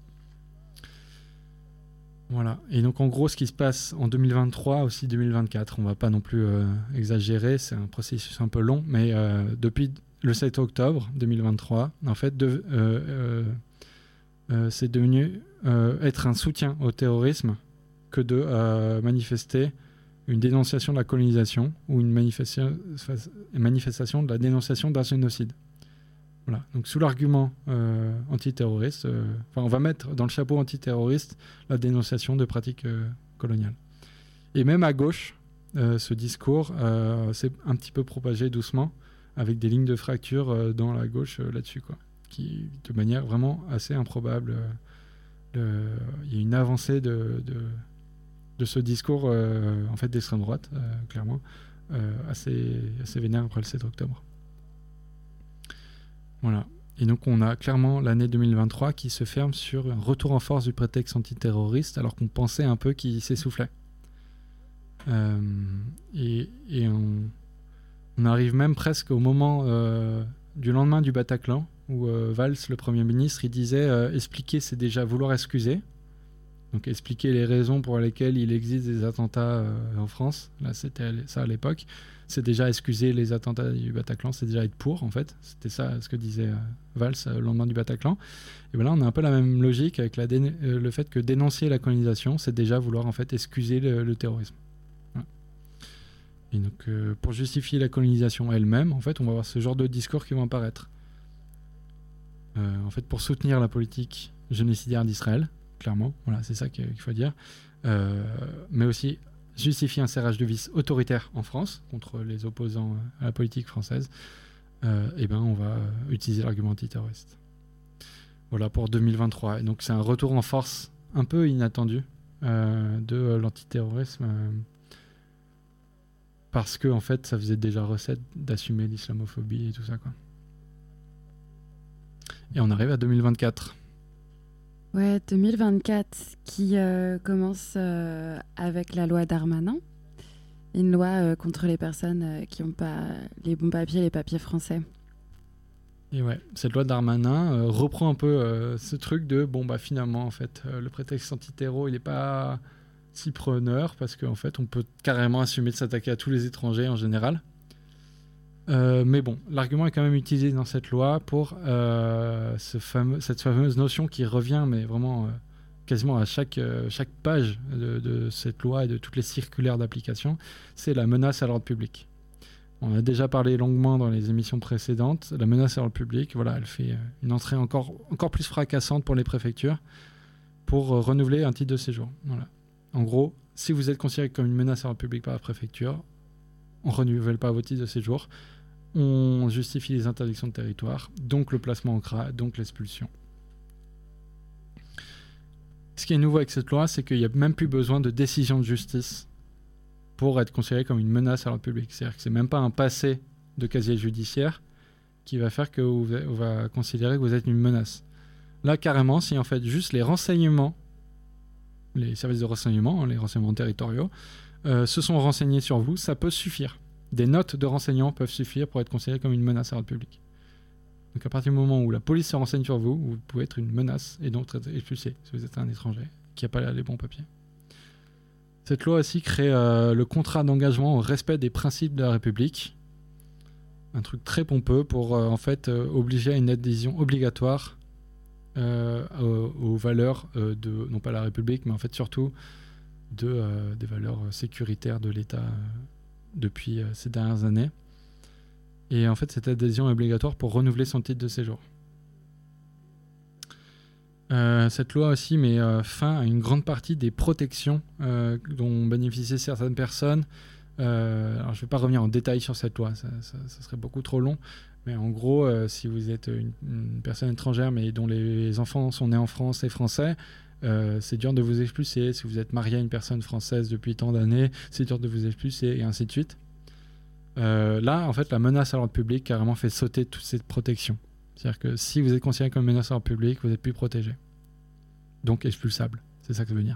Voilà. Et donc en gros, ce qui se passe en deux mille vingt-trois, aussi deux mille vingt-quatre, on ne va pas non plus euh, exagérer, c'est un processus un peu long, mais euh, depuis le sept octobre deux mille vingt-trois, en fait, de, euh, euh, euh, c'est devenu euh, être un soutien au terrorisme que de euh, manifester une dénonciation de la colonisation ou une manifestation, une manifestation de la dénonciation d'un génocide. Voilà. Donc sous l'argument euh, antiterroriste, euh, on va mettre dans le chapeau antiterroriste la dénonciation de pratiques euh, coloniales. Et même à gauche, euh, ce discours euh, s'est un petit peu propagé doucement, avec des lignes de fracture euh, dans la gauche euh, là-dessus, quoi, qui, de manière vraiment assez improbable. Euh, le, il y a une avancée de, de, de ce discours euh, en fait, d'extrême droite, euh, clairement, euh, assez, assez vénère après le sept octobre. Voilà. Et donc on a clairement l'année deux mille vingt-trois qui se ferme sur un retour en force du prétexte antiterroriste, alors qu'on pensait un peu qu'il s'essoufflait. Euh, et et on, on arrive même presque au moment euh, du lendemain du Bataclan, où euh, Valls, le Premier ministre, il disait euh, « expliquer, c'est déjà vouloir excuser ». Donc expliquer les raisons pour lesquelles il existe des attentats euh, en France. Là, c'était ça à l'époque. C'est déjà excuser les attentats du Bataclan, c'est déjà être pour, en fait. C'était ça ce que disait euh, Valls euh, le lendemain du Bataclan. Et bien là, on a un peu la même logique avec la dé- euh, le fait que dénoncer la colonisation, c'est déjà vouloir en fait excuser le, le terrorisme. Voilà. Et donc, euh, pour justifier la colonisation elle-même, en fait, on va avoir ce genre de discours qui vont apparaître. Euh, en fait, pour soutenir la politique génocidaire d'Israël, clairement, voilà, c'est ça qu'il faut dire. Euh, mais aussi justifier un serrage de vis autoritaire en France contre les opposants à la politique française, euh, et ben on va utiliser l'argument antiterroriste. Voilà pour deux mille vingt-trois. Et donc c'est un retour en force un peu inattendu euh, de l'antiterrorisme, euh, parce que en fait ça faisait déjà recette d'assumer l'islamophobie et tout ça, quoi. Et on arrive à deux mille vingt-quatre. Ouais, deux mille vingt-quatre qui euh, commence euh, avec la loi Darmanin, une loi euh, contre les personnes euh, qui n'ont pas les bons papiers, les papiers français. Et ouais, cette loi Darmanin euh, reprend un peu euh, ce truc de bon bah finalement en fait euh, le prétexte antiterro il n'est pas si preneur parce qu'en fait on peut carrément assumer de s'attaquer à tous les étrangers en général. Euh, mais bon, l'argument est quand même utilisé dans cette loi pour euh, ce fameux, cette fameuse notion qui revient, mais vraiment euh, quasiment à chaque, euh, chaque page de, de cette loi et de toutes les circulaires d'application, c'est la menace à l'ordre public. On a déjà parlé longuement dans les émissions précédentes. La menace à l'ordre public, voilà, elle fait une entrée encore, encore plus fracassante pour les préfectures pour euh, renouveler un titre de séjour. Voilà. En gros, si vous êtes considéré comme une menace à l'ordre public par la préfecture, on ne renouvelle pas vos titres de séjour. On justifie les interdictions de territoire, donc le placement en C R A, donc l'expulsion. Ce qui est nouveau avec cette loi, c'est qu'il n'y a même plus besoin de décision de justice pour être considéré comme une menace à l'ordre public. C'est-à-dire que ce n'est même pas un passé de casier judiciaire qui va faire qu'on va considérer que vous êtes une menace. Là, carrément, si en fait juste les renseignements, les services de renseignement, les renseignements territoriaux, euh, se sont renseignés sur vous, ça peut suffire. Des notes de renseignement peuvent suffire pour être considérées comme une menace à l'ordre public. Donc à partir du moment où la police se renseigne sur vous, vous pouvez être une menace et donc être expulsé si vous êtes un étranger qui n'a pas les bons papiers. Cette loi aussi crée euh, le contrat d'engagement au respect des principes de la République. Un truc très pompeux pour euh, en fait euh, obliger à une adhésion obligatoire euh, aux, aux valeurs euh, de, non pas la République, mais en fait surtout de, euh, des valeurs sécuritaires de l'État euh, depuis euh, ces dernières années. Et en fait, cette adhésion est obligatoire pour renouveler son titre de séjour. Euh, cette loi aussi met euh, fin à une grande partie des protections euh, dont bénéficiaient certaines personnes. Euh, alors je ne vais pas revenir en détail sur cette loi, ça, ça, ça serait beaucoup trop long. Mais en gros, euh, si vous êtes une, une personne étrangère mais dont les enfants sont nés en France et français, euh, c'est dur de vous expulser. Si vous êtes marié à une personne française depuis tant d'années, c'est dur de vous expulser, et ainsi de suite. Euh, là, en fait, la menace à l'ordre public carrément fait sauter toutes ces protections. C'est-à-dire que si vous êtes considéré comme menace à l'ordre public, vous n'êtes plus protégé. Donc expulsable. C'est ça que ça veut dire.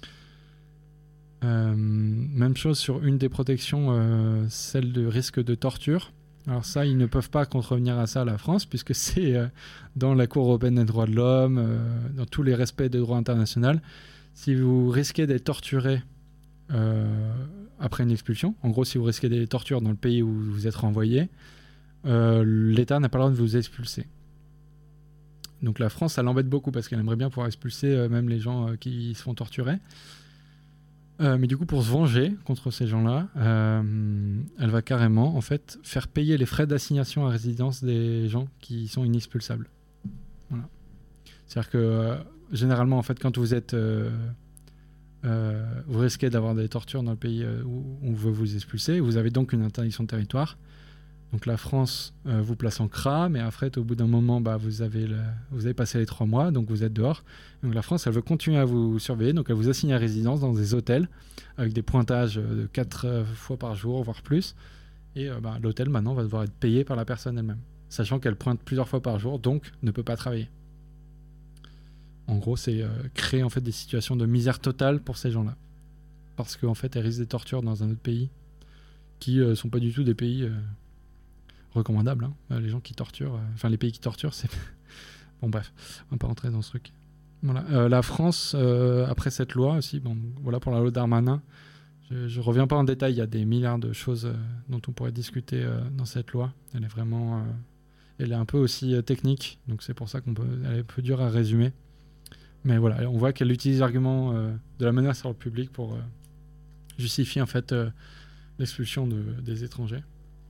Euh, même chose sur une des protections, euh, celle de risque de torture. Alors ça, ils ne peuvent pas contrevenir à ça, la France, puisque c'est euh, dans la Cour européenne des droits de l'homme, euh, dans tous les respects des droits internationaux. Si vous risquez d'être torturé euh, après une expulsion, en gros, si vous risquez des tortures dans le pays où vous êtes renvoyé, euh, l'État n'a pas le droit de vous expulser. Donc la France, ça l'embête beaucoup parce qu'elle aimerait bien pouvoir expulser euh, même les gens euh, qui se font torturer. Euh, mais du coup, pour se venger contre ces gens-là, euh, elle va carrément en fait faire payer les frais d'assignation à résidence des gens qui sont inexpulsables. Voilà. C'est-à-dire que euh, généralement, en fait, quand vous êtes, euh, euh, vous risquez d'avoir des tortures dans le pays euh, où on veut vous expulser, vous avez donc une interdiction de territoire. Donc la France euh, vous place en C R A, mais après, au bout d'un moment, bah, vous, avez le, vous avez passé les trois mois, donc vous êtes dehors. Donc la France, elle veut continuer à vous surveiller, donc elle vous assigne à résidence dans des hôtels avec des pointages de quatre euh, fois par jour, voire plus. Et euh, bah, l'hôtel, maintenant, va devoir être payé par la personne elle-même, sachant qu'elle pointe plusieurs fois par jour, donc ne peut pas travailler. En gros, c'est euh, créer en fait, des situations de misère totale pour ces gens-là. Parce qu'en fait, elles risquent des tortures dans un autre pays qui ne euh, sont pas du tout des pays... Euh, recommandable, hein. Les gens qui torturent, enfin euh, les pays qui torturent, c'est bon bref, on va pas rentrer dans ce truc. Voilà, euh, la France euh, après cette loi aussi, bon voilà pour la loi Darmanin. Je, je reviens pas en détail, il y a des milliards de choses euh, dont on pourrait discuter euh, dans cette loi. Elle est vraiment, euh, elle est un peu aussi euh, technique, donc c'est pour ça qu'on peut, elle est un peu dure à résumer. Mais voilà, on voit qu'elle utilise l'argument euh, de la menace sur le public pour euh, justifier en fait euh, l'expulsion de, des étrangers.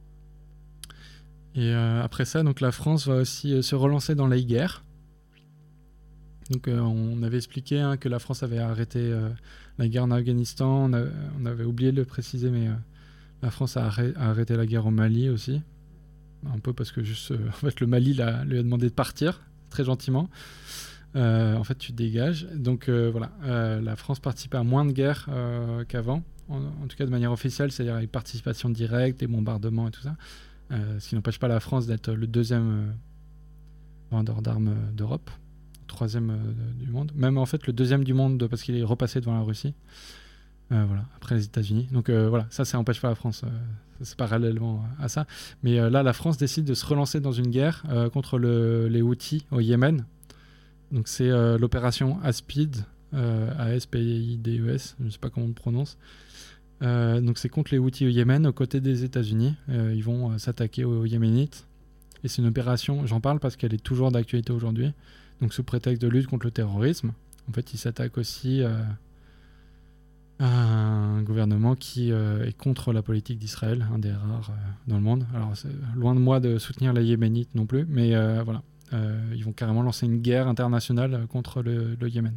Et euh, après ça, donc la France va aussi euh, se relancer dans la guerre. Donc euh, on avait expliqué hein, que la France avait arrêté euh, la guerre en Afghanistan. On, a, on avait oublié de le préciser, mais euh, la France a, arrêt, a arrêté la guerre au Mali aussi. Un peu parce que juste, euh, en fait, le Mali l'a, lui a demandé de partir très gentiment. Euh, en fait, tu te dégages. Donc euh, voilà, euh, la France participait à moins de guerres euh, qu'avant, en, en tout cas de manière officielle, c'est-à-dire avec participation directe, des bombardements et tout ça. Euh, ce qui n'empêche pas la France d'être le deuxième euh, vendeur d'armes euh, d'Europe, troisième euh, du monde, même en fait le deuxième du monde parce qu'il est repassé devant la Russie, euh, voilà, après les États-Unis. Donc euh, voilà, ça, ça n'empêche pas la France, euh, c'est parallèlement à ça. Mais euh, là, la France décide de se relancer dans une guerre euh, contre le, les Houthis au Yémen. Donc c'est euh, l'opération Aspid, euh, A S P I D E S, je ne sais pas comment on le prononce. Euh, donc c'est contre les Houthis au Yémen, aux côtés des États-Unis. Euh, ils vont euh, s'attaquer aux, aux Yéménites. Et c'est une opération, j'en parle parce qu'elle est toujours d'actualité aujourd'hui. Donc sous prétexte de lutte contre le terrorisme, en fait ils s'attaquent aussi euh, à un gouvernement qui euh, est contre la politique d'Israël, un des rares euh, dans le monde. Alors c'est loin de moi de soutenir les Yéménites non plus, mais euh, voilà. Euh, ils vont carrément lancer une guerre internationale contre le, le Yémen.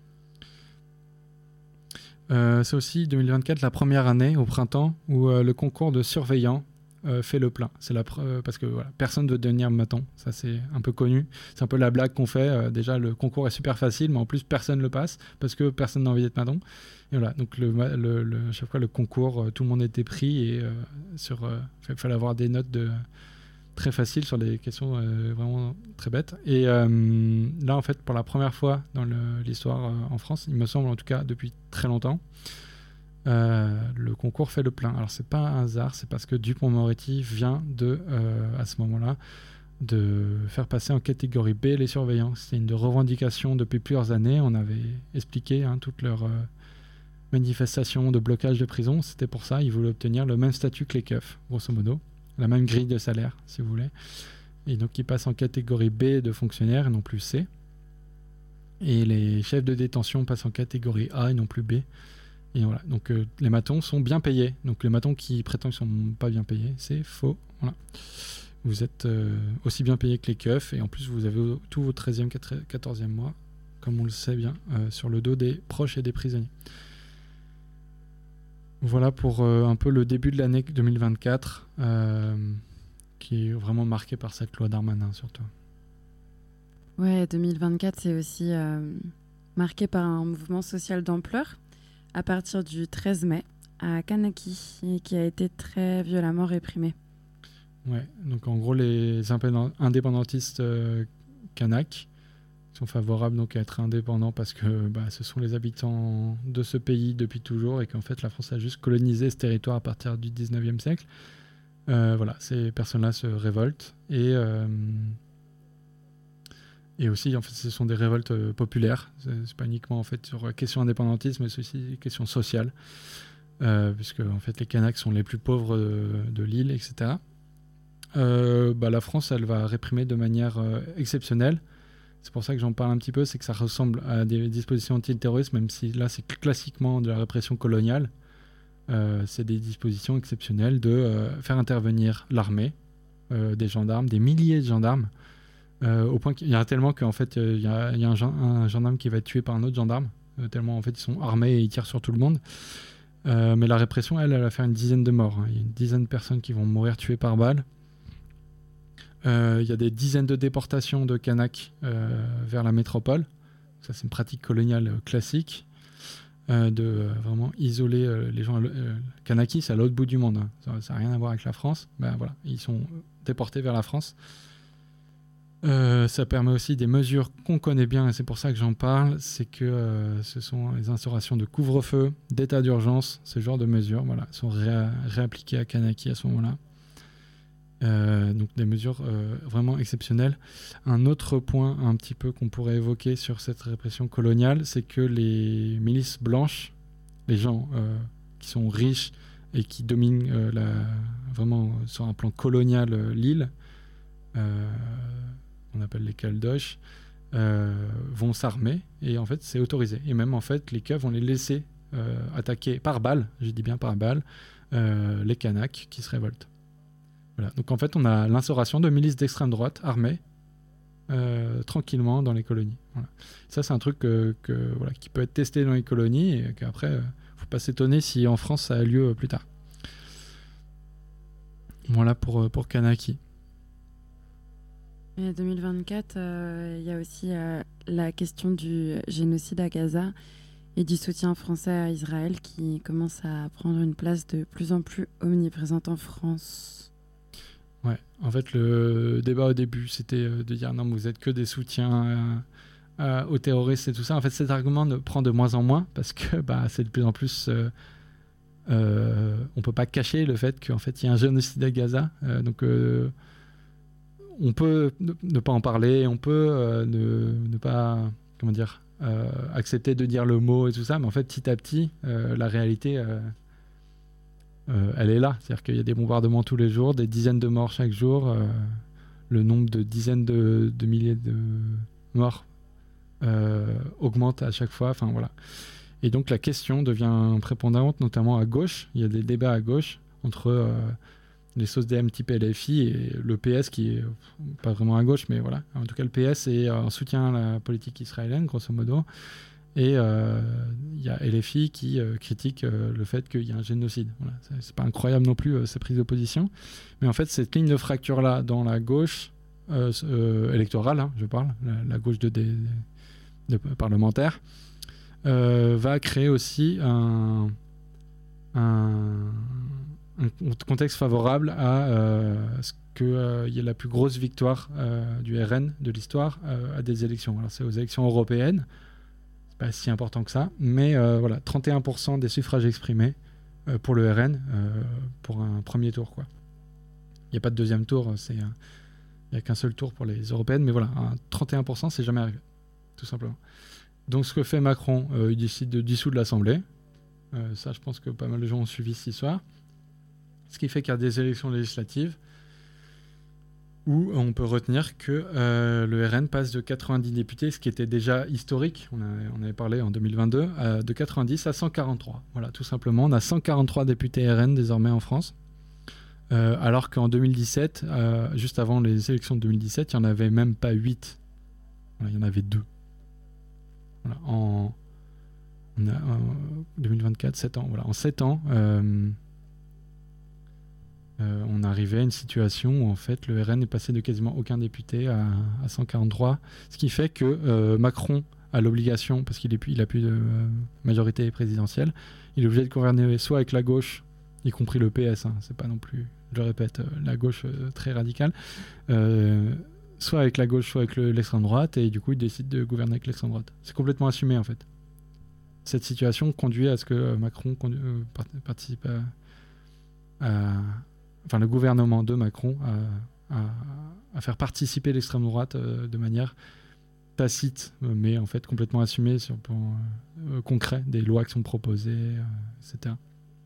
Euh, c'est aussi deux mille vingt-quatre la première année au printemps où euh, le concours de surveillants euh, fait le plein. C'est la pre- euh, parce que voilà, personne ne veut devenir maton, ça c'est un peu connu. C'est un peu la blague qu'on fait. Euh, déjà le concours est super facile, mais en plus personne le passe parce que personne n'a envie d'être maton. Et voilà, donc le, le, le, chaque fois le concours, euh, tout le monde était pris et euh, sur, euh, il fallait avoir des notes de très faciles sur des questions euh, vraiment très bêtes. Et euh, là, en fait, pour la première fois dans le, l'histoire euh, en France, il me semble en tout cas depuis très longtemps, euh, le concours fait le plein. Alors, c'est pas un hasard, c'est parce que Dupond-Moretti vient de, euh, à ce moment-là, de faire passer en catégorie B les surveillants. C'était une revendication depuis plusieurs années. On avait expliqué hein, toutes leurs euh, manifestations de blocage de prison. C'était pour ça, ils voulaient obtenir le même statut que les keufs, grosso modo. La même grille de salaire, si vous voulez. Et donc, ils passent en catégorie B de fonctionnaires et non plus C. Et les chefs de détention passent en catégorie A et non plus B. Et voilà. Donc, euh, les matons sont bien payés. Donc, les matons qui prétendent qu'ils ne sont pas bien payés, c'est faux. Voilà. Vous êtes euh, aussi bien payés que les keufs. Et en plus, vous avez tout vos treizième, quatorzième mois comme on le sait bien, euh, sur le dos des proches et des prisonniers. Voilà pour euh, un peu le début de l'année deux mille vingt-quatre, euh, qui est vraiment marqué par cette loi Darmanin surtout. Ouais, deux mille vingt-quatre, c'est aussi euh, marqué par un mouvement social d'ampleur à partir du treize mai à Kanaki, et qui a été très violemment réprimé. Ouais, donc en gros, les indépendantistes euh, Kanak sont favorables donc à être indépendants parce que bah, ce sont les habitants de ce pays depuis toujours et qu'en fait la France a juste colonisé ce territoire à partir du dix-neuvième siècle. Euh, voilà, ces personnes-là se révoltent et euh, et aussi en fait ce sont des révoltes euh, populaires. C'est, c'est pas uniquement en fait sur la question indépendantisme, mais c'est aussi des questions sociales, euh, puisque en fait les Kanaks sont les plus pauvres de, de l'île, et cetera. Euh, bah, la France, elle va réprimer de manière euh, exceptionnelle. C'est pour ça que j'en parle un petit peu, c'est que ça ressemble à des dispositions anti-terrorisme, même si là c'est classiquement de la répression coloniale. Euh, c'est des dispositions exceptionnelles de euh, faire intervenir l'armée, euh, des gendarmes, des milliers de gendarmes, euh, au point qu'il y en a tellement qu'en fait il y a, il y a un, gen- un gendarme qui va être tué par un autre gendarme, euh, tellement en fait ils sont armés et ils tirent sur tout le monde. Euh, mais la répression, elle, elle va faire une dizaine de morts. Hein. Il y a une dizaine de personnes qui vont mourir tuées par balle. Il euh, y a des dizaines de déportations de Kanaks euh, vers la métropole. Ça, c'est une pratique coloniale euh, classique, euh, de euh, vraiment isoler euh, les gens. Euh, Kanaki, c'est à l'autre bout du monde. Hein. Ça n'a rien à voir avec la France. Ben, voilà, ils sont déportés vers la France. Euh, ça permet aussi des mesures qu'on connaît bien, et c'est pour ça que j'en parle, c'est que euh, ce sont les instaurations de couvre-feu, d'état d'urgence, ce genre de mesures, voilà, sont ré- réappliquées à Kanaki à ce moment-là. Euh, donc des mesures euh, vraiment exceptionnelles. Un autre point un petit peu qu'on pourrait évoquer sur cette répression coloniale, c'est que les milices blanches, les gens euh, qui sont riches et qui dominent euh, la, vraiment sur un plan colonial euh, l'île, euh, on appelle les Caldoches, euh, vont s'armer et en fait c'est autorisé. Et même en fait les keufs vont les laisser euh, attaquer par balle, je dis bien par balle, euh, les Kanaks qui se révoltent. Voilà. Donc en fait, on a l'instauration de milices d'extrême droite armées euh, tranquillement dans les colonies. Voilà. Ça, c'est un truc que, que, voilà, qui peut être testé dans les colonies et qu'après, il euh, ne faut pas s'étonner si en France, ça a lieu plus tard. Voilà pour, pour Kanaki. Et deux mille vingt-quatre, il euh, y a aussi euh, la question du génocide à Gaza et du soutien français à Israël qui commence à prendre une place de plus en plus omniprésente en France. Ouais, en fait, le débat au début, c'était de dire non, mais vous êtes que des soutiens euh, euh, aux terroristes et tout ça. En fait, cet argument ne prend de moins en moins parce que bah, c'est de plus en plus. Euh, euh, on peut pas cacher le fait qu'en fait, il y a un génocide à Gaza. Euh, donc, euh, on peut ne, ne pas en parler, on peut euh, ne, ne pas, comment dire, euh, accepter de dire le mot et tout ça, mais en fait, petit à petit, euh, la réalité. Euh, Euh, elle est là, c'est-à-dire qu'il y a des bombardements tous les jours, des dizaines de morts chaque jour, euh, le nombre de dizaines de, de milliers de morts euh, augmente à chaque fois, enfin voilà. Et donc la question devient prépondérante, notamment à gauche. Il y a des débats à gauche entre euh, les S O S D M type L F I et le P S qui est pas vraiment à gauche, mais voilà. En tout cas, le P S est en soutien à la politique israélienne, grosso modo. Et il euh, y a L F I qui euh, critique euh, le fait qu'il y a un génocide. Voilà. C'est, c'est pas incroyable non plus euh, ces prises de position. Mais en fait, cette ligne de fracture-là dans la gauche euh, euh, électorale, hein, je parle, la, la gauche de, de, de parlementaires, euh, va créer aussi un, un, un contexte favorable à euh, ce qu'il euh, y ait la plus grosse victoire euh, du R N de l'histoire euh, à des élections. Alors, c'est aux élections européennes. Pas si important que ça, mais euh, voilà, trente et un pour cent des suffrages exprimés euh, pour le R N euh, pour un premier tour, quoi. Il n'y a pas de deuxième tour, c'est il n'y a qu'un seul tour pour les européennes, mais voilà, un trente et un pour cent, c'est jamais arrivé, tout simplement. Donc ce que fait Macron, euh, il décide de dissoudre l'Assemblée. Euh, ça, je pense que pas mal de gens ont suivi cette histoire. Ce qui fait qu'il y a des élections législatives où on peut retenir que euh, le R N passe de quatre-vingt-dix députés, ce qui était déjà historique, on, a, on avait parlé en deux mille vingt-deux, euh, de quatre-vingt-dix à cent quarante-trois. Voilà, tout simplement, on a cent quarante-trois députés R N désormais en France, euh, alors qu'en deux mille dix-sept, euh, juste avant les élections de deux mille dix-sept, il n'y en avait même pas huit. Voilà, il y en avait deux. Voilà, en, on a, en deux mille vingt-quatre, sept ans. Voilà, en sept ans, euh, euh, on est arrivé à une situation où en fait, le R N est passé de quasiment aucun député à, à cent quarante-trois, ce qui fait que euh, Macron a l'obligation, parce qu'il n'a plus, il a plus de euh, majorité présidentielle, il est obligé de gouverner soit avec la gauche, y compris le P S, hein, c'est pas non plus, je le répète, euh, la gauche euh, très radicale, euh, soit avec la gauche, soit avec le, l'extrême droite, et du coup il décide de gouverner avec l'extrême droite. C'est complètement assumé en fait. Cette situation conduit à ce que euh, Macron condu- euh, part- participe à, à, enfin le gouvernement de Macron à, à, à faire participer l'extrême droite euh, de manière tacite, euh, mais en fait complètement assumée sur le plan euh, concret des lois qui sont proposées, euh, et cetera.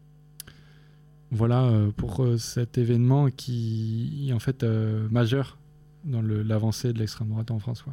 Voilà euh, pour euh, cet événement qui est en fait euh, majeur dans le, l'avancée de l'extrême droite en France. Quoi.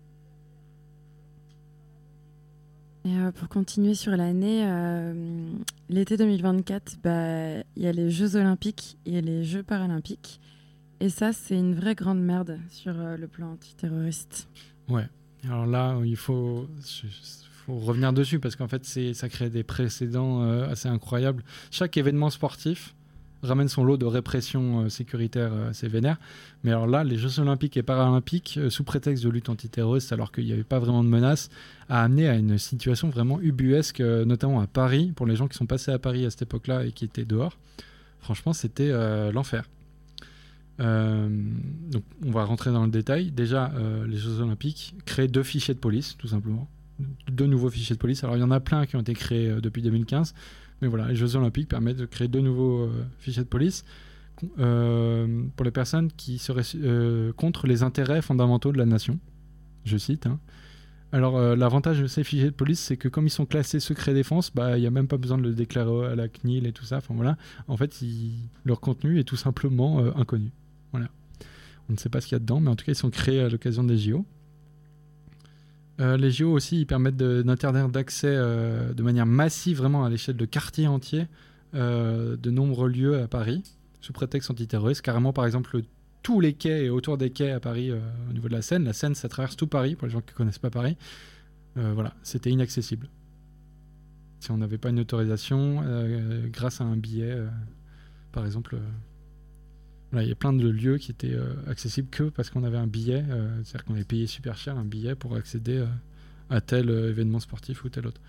Et euh, pour continuer sur l'année, euh, l'été deux mille vingt-quatre, bah, y a les Jeux Olympiques et les Jeux Paralympiques. Et ça, c'est une vraie grande merde sur euh, le plan antiterroriste. Ouais. Alors là, il faut, il faut revenir dessus parce qu'en fait, c'est, ça crée des précédents euh, assez incroyables. Chaque événement sportif ramène son lot de répression euh, sécuritaire euh, assez vénère. Mais alors là, les Jeux Olympiques et Paralympiques, euh, sous prétexte de lutte antiterroriste, alors qu'il n'y avait pas vraiment de menace, a amené à une situation vraiment ubuesque, euh, notamment à Paris, pour les gens qui sont passés à Paris à cette époque-là et qui étaient dehors. Franchement, c'était euh, l'enfer. Euh, donc, on va rentrer dans le détail. Déjà, euh, les Jeux Olympiques créent deux fichiers de police, tout simplement. Deux nouveaux fichiers de police. Alors, il y en a plein qui ont été créés euh, depuis deux mille quinze. Mais voilà, les Jeux Olympiques permettent de créer deux nouveaux euh, fichiers de police euh, pour les personnes qui seraient euh, contre les intérêts fondamentaux de la nation. Je cite. Hein. Alors, euh, l'avantage de ces fichiers de police, c'est que comme ils sont classés secret défense, bah, il n'y a même pas besoin de le déclarer à la C N I L et tout ça. Enfin, voilà. En fait, ils... leur contenu est tout simplement euh, inconnu. Voilà. On ne sait pas ce qu'il y a dedans, mais en tout cas, ils sont créés à l'occasion des J O. Euh, les J O aussi, ils permettent de, d'interdire d'accès euh, de manière massive, vraiment à l'échelle de quartiers entiers, euh, de nombreux lieux à Paris, sous prétexte antiterroriste. Carrément, par exemple, le, tous les quais et autour des quais à Paris, euh, au niveau de la Seine. La Seine, ça traverse tout Paris, pour les gens qui ne connaissent pas Paris. Euh, voilà, c'était inaccessible. Si on n'avait pas une autorisation, euh, grâce à un billet, euh, par exemple... Euh, Voilà, il y a plein de lieux qui étaient euh, accessibles que parce qu'on avait un billet, euh, c'est-à-dire qu'on avait payé super cher un billet pour accéder euh, à tel euh, événement sportif ou tel autre.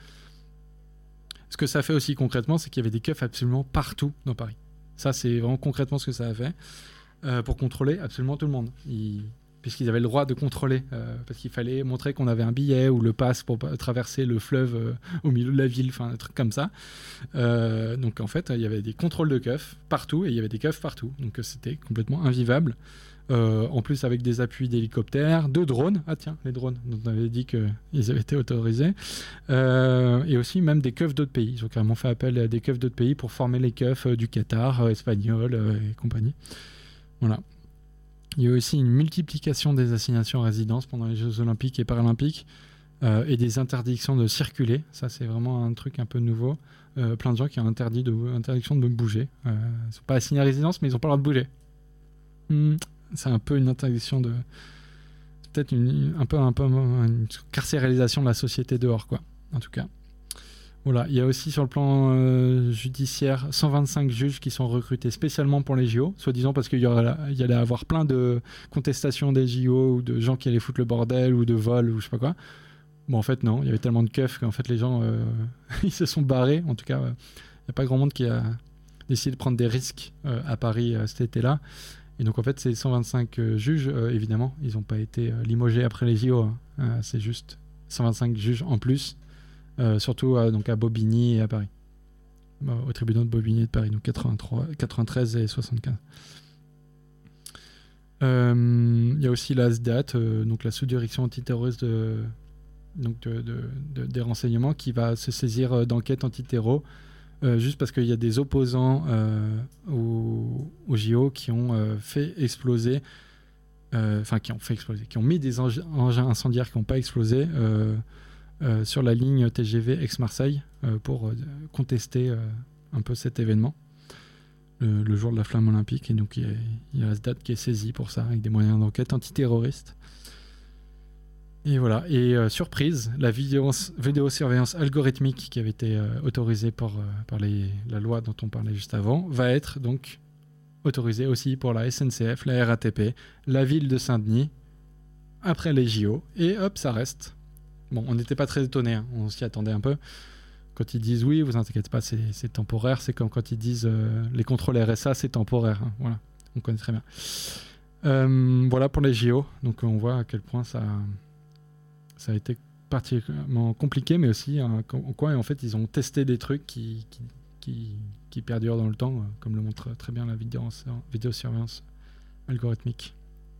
Ce que ça fait aussi concrètement, c'est qu'il y avait des keufs absolument partout dans Paris. Ça, c'est vraiment concrètement ce que ça a fait euh, pour contrôler absolument tout le monde. Ils... Puisqu'ils avaient le droit de contrôler, euh, parce qu'il fallait montrer qu'on avait un billet ou le pass pour traverser le fleuve euh, au milieu de la ville, enfin un truc comme ça. Euh, donc en fait, il y avait des contrôles de keufs partout et il y avait des keufs partout. Donc c'était complètement invivable. Euh, en plus avec des appuis d'hélicoptères, de drones. Ah tiens, les drones, dont on avait dit qu'ils avaient été autorisés. Euh, et aussi même des keufs d'autres pays. Ils ont carrément fait appel à des keufs d'autres pays pour former les keufs euh, du Qatar, euh, espagnols euh, et compagnie. Voilà. Il y a aussi une multiplication des assignations à résidence pendant les Jeux Olympiques et Paralympiques euh, et des interdictions de circuler. Ça, c'est vraiment un truc un peu nouveau. Euh, plein de gens qui ont interdit de, interdiction de bouger. Euh, ils ne sont pas assignés à résidence, mais ils n'ont pas le droit de bouger. Mmh, c'est un peu une interdiction de... Peut-être une, un peu, un peu une carcéralisation de la société dehors, quoi, en tout cas. Voilà, il y a aussi sur le plan euh, judiciaire cent vingt-cinq juges qui sont recrutés spécialement pour les J O, soi-disant parce qu'il y, aura, il y allait avoir plein de contestations des J O ou de gens qui allaient foutre le bordel ou de vol ou je sais pas quoi. Bon, en fait, non, il y avait tellement de keufs qu'en fait les gens euh, ils se sont barrés. En tout cas, il euh, n'y a pas grand monde qui a décidé de prendre des risques euh, à Paris euh, cet été-là. Et donc en fait, ces cent vingt-cinq euh, juges, euh, évidemment, ils n'ont pas été euh, limogés après les J O. Hein. Euh, c'est juste cent vingt-cinq juges en plus. Euh, surtout euh, donc à Bobigny et à Paris, euh, au tribunal de Bobigny et de Paris, donc quatre-vingt-trois, quatre-vingt-treize et soixante-quinze. Il euh, y a aussi la S D A T, euh, donc la sous-direction antiterroriste de, donc de, de, de, des renseignements, qui va se saisir euh, d'enquêtes antiterro, euh, juste parce qu'il y a des opposants euh, au, au J O qui ont euh, fait exploser, enfin euh, qui ont fait exploser, qui ont mis des engins incendiaires qui n'ont pas explosé. Euh, Euh, sur la ligne T G V Aix-Marseille euh, pour euh, contester euh, un peu cet événement le, le jour de la flamme olympique, et donc il y a, il y a la S D A T qui est saisie pour ça avec des moyens d'enquête antiterroristes. Et voilà, et euh, surprise, la vidéo, vidéosurveillance algorithmique qui avait été euh, autorisée par, euh, par les, la loi dont on parlait juste avant, va être donc autorisée aussi pour la S N C F, la R A T P, la ville de Saint-Denis, après les J O, et hop, ça reste. Bon, on n'était pas très étonnés, hein, on s'y attendait un peu. Quand ils disent oui, vous inquiétez pas, c'est, c'est temporaire, c'est comme quand ils disent euh, les contrôles R S A, c'est temporaire. Hein, voilà, on connaît très bien. Euh, voilà pour les J O, donc on voit à quel point ça... Ça a été particulièrement compliqué, mais aussi hein, en quoi en fait ils ont testé des trucs qui, qui, qui, qui perdurent dans le temps, euh, comme le montre très bien la vidéo, vidéosurveillance algorithmique.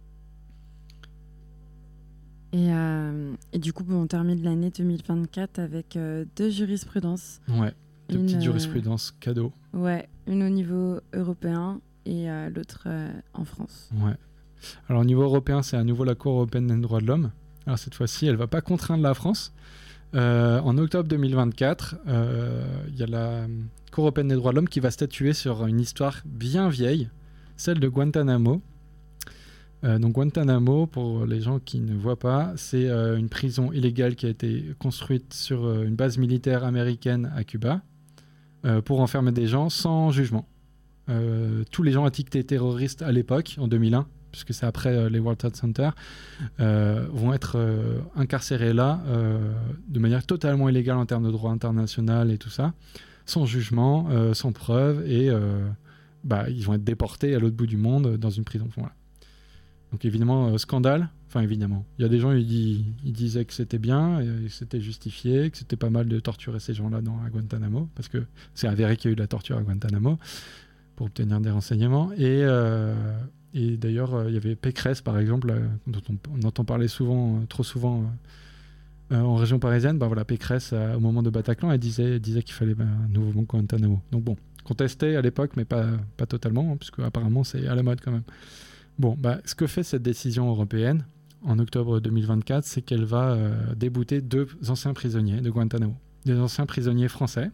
Et, euh, et du coup, bon, on termine l'année deux mille vingt-quatre avec euh, deux jurisprudences. Ouais, deux une, petites jurisprudences euh, cadeaux. Ouais, une au niveau européen et euh, l'autre euh, en France. Ouais. Alors au niveau européen, c'est à nouveau la Cour européenne des droits de l'homme. Alors cette fois-ci, elle ne va pas contraindre la France. Euh, en octobre deux mille vingt-quatre, il euh, y a la Cour européenne des droits de l'homme qui va statuer sur une histoire bien vieille, celle de Guantanamo. Euh, donc Guantanamo, pour les gens qui ne voient pas, c'est euh, une prison illégale qui a été construite sur euh, une base militaire américaine à Cuba euh, pour enfermer des gens sans jugement. Euh, tous les gens étiquetés terroristes à l'époque, en deux mille un, puisque c'est après euh, les World Trade Center, euh, vont être euh, incarcérés là euh, de manière totalement illégale en termes de droit international et tout ça, sans jugement, euh, sans preuve, et euh, bah, ils vont être déportés à l'autre bout du monde dans une prison. Voilà. Donc évidemment, euh, scandale, enfin évidemment, il y a des gens, ils, dis, ils disaient que c'était bien, et que c'était justifié, que c'était pas mal de torturer ces gens-là dans, à Guantanamo, parce que c'est avéré qu'il y a eu de la torture à Guantanamo, pour obtenir des renseignements, et... Euh, Et d'ailleurs, il euh, y avait Pécresse, par exemple, euh, dont on, on entend parler souvent, euh, trop souvent euh, euh, en région parisienne. Bah, voilà, Pécresse, euh, au moment de Bataclan, elle disait, elle disait qu'il fallait bah, un nouveau Guantanamo. Donc bon, contesté à l'époque, mais pas, pas totalement, hein, puisque apparemment c'est à la mode quand même. Bon, bah, ce que fait cette décision européenne, en octobre deux mille vingt-quatre, c'est qu'elle va euh, débouter deux anciens prisonniers de Guantanamo. Des anciens prisonniers français,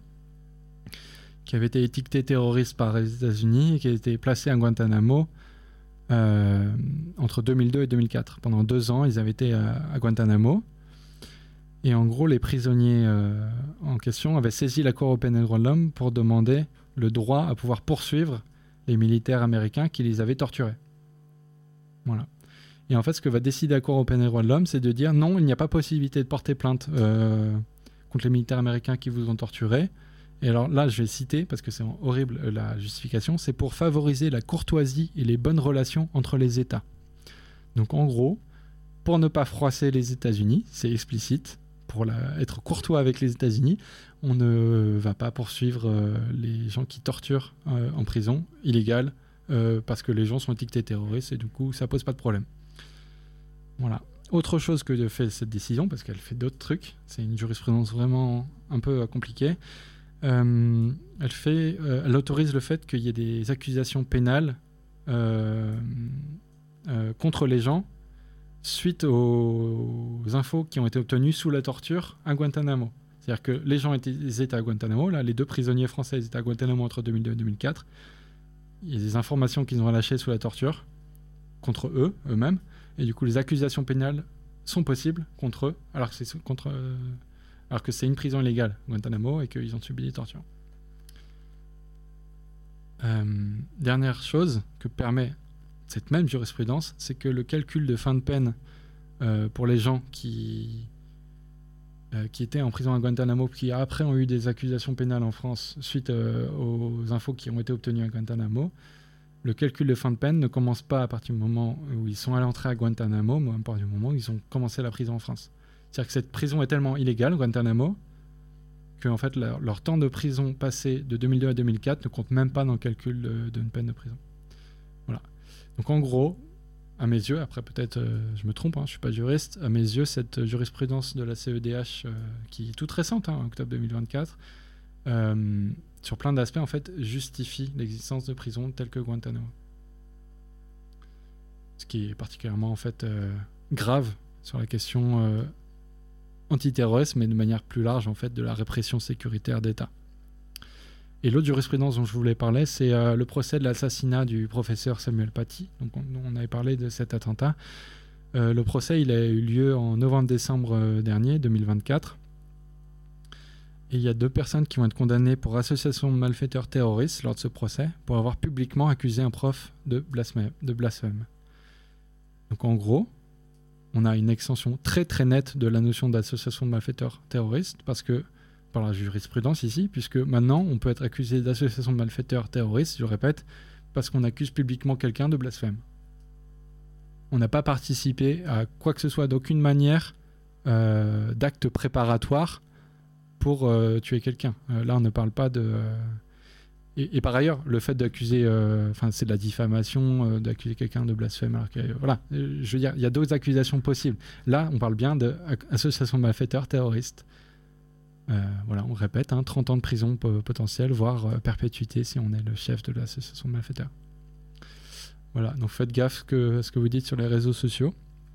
qui avaient été étiquetés terroristes par les États-Unis et qui avaient été placés à Guantanamo Euh, entre deux mille deux et deux mille quatre. Pendant deux ans, ils avaient été à, à Guantanamo. Et en gros, les prisonniers euh, en question avaient saisi la Cour européenne des droits de l'homme pour demander le droit à pouvoir poursuivre les militaires américains qui les avaient torturés. Voilà. Et en fait, ce que va décider la Cour européenne des droits de l'homme, c'est de dire non, il n'y a pas possibilité de porter plainte euh, contre les militaires américains qui vous ont torturés. Et alors là, je vais citer, parce que c'est horrible euh, la justification, c'est pour favoriser la courtoisie et les bonnes relations entre les États. Donc en gros, pour ne pas froisser les États-Unis, c'est explicite, pour la, être courtois avec les États-Unis, on ne va pas poursuivre euh, les gens qui torturent euh, en prison illégale, euh, parce que les gens sont étiquetés terroristes, et du coup, ça pose pas de problème. Voilà. Autre chose que de fait cette décision, parce qu'elle fait d'autres trucs, c'est une jurisprudence vraiment un peu euh, compliquée. Euh, elle, fait, euh, elle autorise le fait qu'il y ait des accusations pénales euh, euh, contre les gens suite aux, aux infos qui ont été obtenues sous la torture à Guantanamo. C'est-à-dire que les gens étaient, ils étaient à Guantanamo, là, les deux prisonniers français étaient à Guantanamo entre deux mille deux et deux mille quatre. Il y a des informations qu'ils ont relâchées sous la torture contre eux, eux-mêmes, et du coup les accusations pénales sont possibles contre eux, alors que c'est contre... Euh, alors que c'est une prison illégale, Guantanamo, et qu'ils ont subi des tortures. Euh, dernière chose que permet cette même jurisprudence, c'est que le calcul de fin de peine euh, pour les gens qui, euh, qui étaient en prison à Guantanamo, qui après ont eu des accusations pénales en France suite euh, aux infos qui ont été obtenues à Guantanamo, le calcul de fin de peine ne commence pas à partir du moment où ils sont à l'entrée à Guantanamo, mais à partir du moment où ils ont commencé la prison en France. C'est-à-dire que cette prison est tellement illégale, Guantanamo, que en fait, leur, leur temps de prison passé de deux mille deux à deux mille quatre ne compte même pas dans le calcul de, d'une peine de prison. Voilà. Donc en gros, à mes yeux, après peut-être euh, je me trompe, hein, je ne suis pas juriste, à mes yeux, cette jurisprudence de la C E D H, euh, qui est toute récente, hein, octobre deux mille vingt-quatre, euh, sur plein d'aspects, en fait, justifie l'existence de prisons telles que Guantanamo. Ce qui est particulièrement, en fait, euh, grave sur la question... Euh, antiterrorisme, mais de manière plus large en fait de la répression sécuritaire d'État. Et l'autre jurisprudence dont je voulais parler, c'est euh, le procès de l'assassinat du professeur Samuel Paty. Donc on, on avait parlé de cet attentat. Euh, le procès il a eu lieu en novembre-décembre euh, dernier, deux mille vingt-quatre. Et il y a deux personnes qui vont être condamnées pour association de malfaiteurs terroristes lors de ce procès, pour avoir publiquement accusé un prof de blasphème. De blasphème. Donc en gros, on a une extension très très nette de la notion d'association de malfaiteurs terroristes, parce que, par la jurisprudence ici, puisque maintenant on peut être accusé d'association de malfaiteurs terroristes, je répète, parce qu'on accuse publiquement quelqu'un de blasphème. On n'a pas participé à quoi que ce soit d'aucune manière euh, d'acte préparatoire pour euh, tuer quelqu'un. Euh, là, on ne parle pas de... Euh... Et, et par ailleurs, le fait d'accuser... Enfin, euh, c'est de la diffamation, euh, d'accuser quelqu'un de blasphème. Alors que, euh, voilà, euh, je veux dire, il y a d'autres accusations possibles. Là, on parle bien d'association de malfaiteurs terroristes. Euh, voilà, on répète, hein, trente ans de prison potentielle, voire euh, perpétuité si on est le chef de l'association de malfaiteurs. Voilà, donc faites gaffe que, à ce que vous dites sur les réseaux sociaux.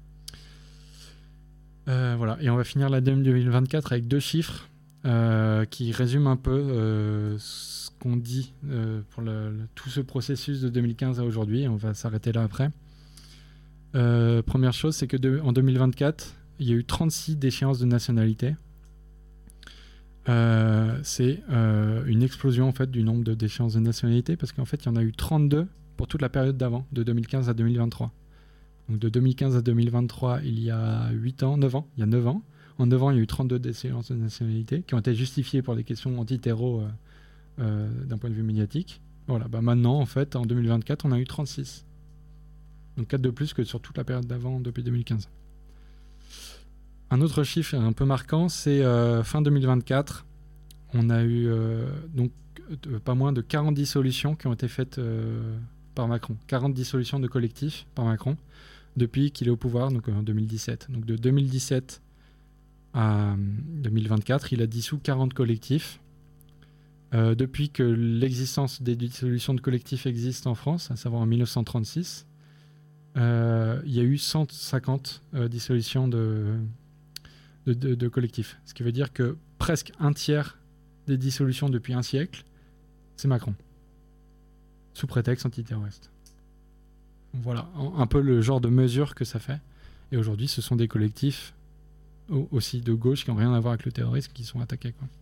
Euh, voilà, et on va finir l'année deux mille vingt-quatre avec deux chiffres euh, qui résument un peu euh, ce qu'on dit euh, pour le, le, tout ce processus de deux mille quinze à aujourd'hui. On va s'arrêter là après. Euh, première chose, c'est que de, en deux mille vingt-quatre, il y a eu trente-six déchéances de nationalité. Euh, c'est euh, une explosion en fait du nombre de déchéances de nationalité, parce qu'en fait, il y en a eu trente-deux pour toute la période d'avant, de deux mille quinze à deux mille vingt-trois. Donc de deux mille quinze à deux mille vingt-trois, il y a huit ans, neuf ans, il y a neuf ans. En neuf ans, il y a eu trente-deux déchéances de nationalité qui ont été justifiées pour des questions anti-terreau euh, euh, d'un point de vue médiatique. Voilà, bah maintenant, en fait, en deux mille vingt-quatre, on a eu trente-six. Donc quatre de plus que sur toute la période d'avant, depuis deux mille quinze. Un autre chiffre un peu marquant, c'est euh, fin deux mille vingt-quatre, on a eu euh, donc euh, pas moins de quarante dissolutions qui ont été faites euh, par Macron. quarante dissolutions de collectifs par Macron depuis qu'il est au pouvoir, donc en deux mille dix-sept. Donc de deux mille dix-sept à deux mille vingt-quatre, il a dissous quarante collectifs. Euh, depuis que l'existence des dissolutions de collectifs existe en France, à savoir en mille neuf cent trente-six, euh, il y a eu cent cinquante euh, dissolutions de, de, de, de collectifs. Ce qui veut dire que presque un tiers des dissolutions depuis un siècle, c'est Macron, sous prétexte antiterroriste. Voilà, un peu le genre de mesure que ça fait. Et aujourd'hui, ce sont des collectifs aussi de gauche qui n'ont rien à voir avec le terrorisme qui sont attaqués, quoi.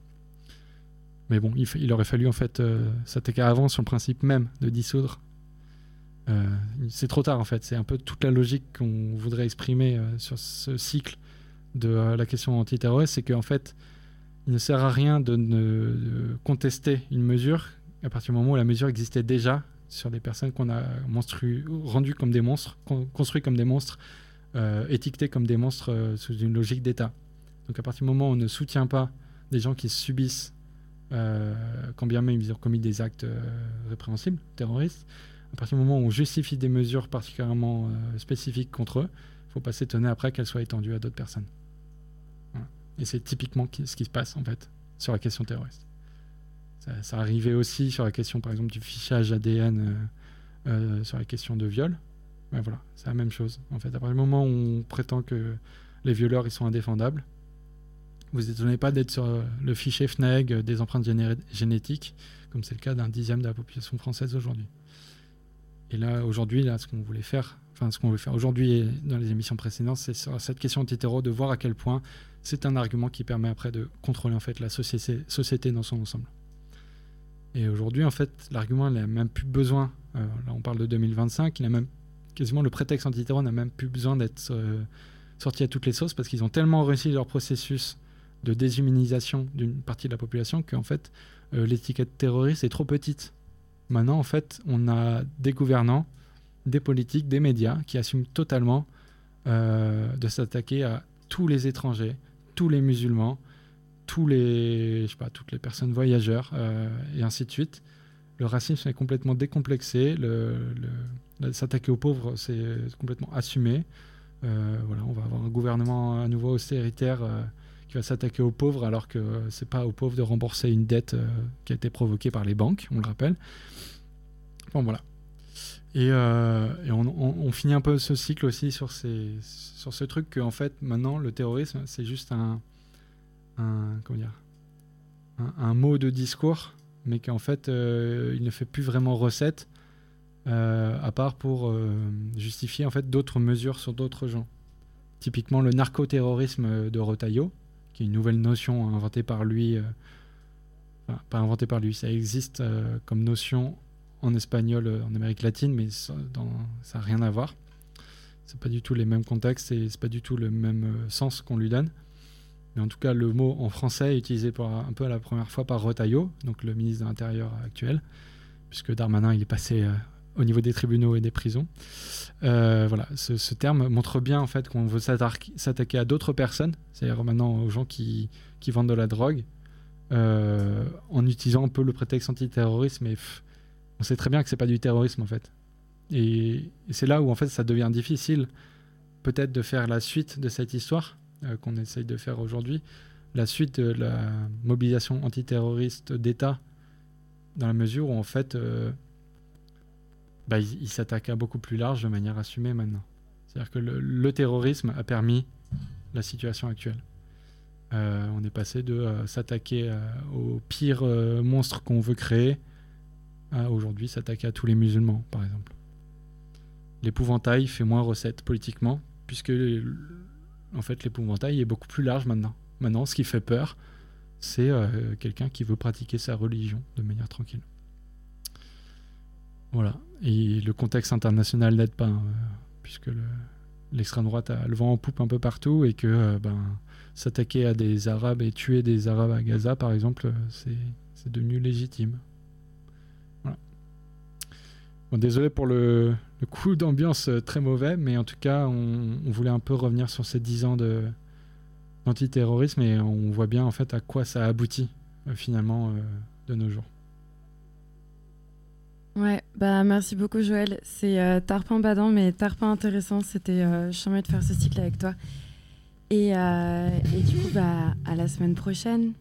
Mais bon, il, il aurait fallu en fait euh, s'attaquer avant sur le principe même de dissoudre. Euh, c'est trop tard en fait. C'est un peu toute la logique qu'on voudrait exprimer euh, sur ce cycle de euh, la question antiterroriste, c'est qu'en fait, il ne sert à rien de, ne, de contester une mesure à partir du moment où la mesure existait déjà sur des personnes qu'on a monstru- rendues comme des monstres, con- construites comme des monstres, euh, étiquetées comme des monstres euh, sous une logique d'État. Donc à partir du moment où on ne soutient pas des gens qui subissent, euh, quand bien même ils ont commis des actes euh, répréhensibles, terroristes, à partir du moment où on justifie des mesures particulièrement euh, spécifiques contre eux, il ne faut pas s'étonner après qu'elles soient étendues à d'autres personnes. Voilà. Et c'est typiquement ce qui se passe en fait sur la question terroriste. Ça, ça arrivait aussi sur la question, par exemple, du fichage A D N euh, euh, sur la question de viol. Mais voilà, c'est la même chose. En fait, à partir du moment où on prétend que les violeurs ils sont indéfendables, vous n'étonnez pas d'être sur euh, le fichier F N E G des empreintes géné- génétiques, comme c'est le cas d'un dixième de la population française aujourd'hui. Et là, aujourd'hui, là, ce qu'on voulait faire, enfin, ce qu'on veut faire aujourd'hui et dans les émissions précédentes, c'est sur cette question antiterror de voir à quel point c'est un argument qui permet après de contrôler en fait la société, société dans son ensemble. Et aujourd'hui, en fait, l'argument n'a même plus besoin, euh, là on parle de deux mille vingt-cinq, il a même, quasiment le prétexte antiterror n'a même plus besoin d'être euh, sorti à toutes les sauces parce qu'ils ont tellement réussi leur processus de déshumanisation d'une partie de la population qu'en fait, euh, l'étiquette terroriste est trop petite. Maintenant, en fait, on a des gouvernants, des politiques, des médias qui assument totalement euh, de s'attaquer à tous les étrangers, tous les musulmans, tous les, je sais pas, toutes les personnes voyageurs euh, et ainsi de suite. Le racisme est complètement décomplexé, le, le, le, s'attaquer aux pauvres c'est complètement assumé. Euh, voilà, on va avoir un gouvernement à nouveau austéritaire euh, qui va s'attaquer aux pauvres alors que euh, c'est pas aux pauvres de rembourser une dette euh, qui a été provoquée par les banques, on le rappelle. Bon voilà. Et, euh, et on, on, on finit un peu ce cycle aussi sur, ces, sur ce truc qu'en fait maintenant le terrorisme c'est juste un Un, comment dire, un, un mot de discours, mais qu'en fait, euh, il ne fait plus vraiment recette, euh, à part pour euh, justifier en fait d'autres mesures sur d'autres gens. typiquement le narcoterrorisme de Rotaillot, qui est une nouvelle notion inventée par lui, euh, enfin, pas inventée par lui, ça existe euh, comme notion en espagnol euh, en Amérique latine, mais ça n'a rien à voir. C'est pas du tout les mêmes contextes et c'est pas du tout le même euh, sens qu'on lui donne. Mais en tout cas, le mot en français est utilisé pour un peu à la première fois par Rotaillot, donc le ministre de l'Intérieur actuel, puisque Darmanin il est passé euh, au niveau des tribunaux et des prisons. Euh, voilà, ce, ce terme montre bien en fait qu'on veut s'attaquer à d'autres personnes, c'est-à-dire maintenant aux gens qui, qui vendent de la drogue, euh, en utilisant un peu le prétexte antiterrorisme. Et pff, on sait très bien que c'est pas du terrorisme en fait. Et, et c'est là où en fait ça devient difficile peut-être de faire la suite de cette histoire euh, qu'on essaye de faire aujourd'hui, la suite de la mobilisation antiterroriste d'État, dans la mesure où en fait euh, bah, il, il s'attaque à beaucoup plus large de manière assumée maintenant. C'est-à-dire que le, le terrorisme a permis la situation actuelle. Euh, on est passé de euh, s'attaquer euh, aux pires euh, monstres qu'on veut créer à aujourd'hui s'attaquer à tous les musulmans, par exemple. L'épouvantail fait moins recette politiquement, puisque en fait l'épouvantail est beaucoup plus large maintenant. Maintenant, ce qui fait peur, c'est euh, quelqu'un qui veut pratiquer sa religion de manière tranquille. Voilà. Et le contexte international n'aide pas, hein, puisque le, l'extrême droite a le vent en poupe un peu partout et que euh, ben, s'attaquer à des Arabes et tuer des Arabes à Gaza, par exemple, c'est, c'est devenu légitime. Voilà. Bon, désolé pour le, le coup d'ambiance très mauvais, mais en tout cas, on, on voulait un peu revenir sur ces dix ans de, d'antiterrorisme et on voit bien en fait à quoi ça aboutit euh, finalement euh, de nos jours. Ouais, bah merci beaucoup Joël. C'est euh, tarpin badant mais tarpin intéressant. C'était euh, charmant de faire ce cycle avec toi. Et, euh, et du coup, bah à la semaine prochaine.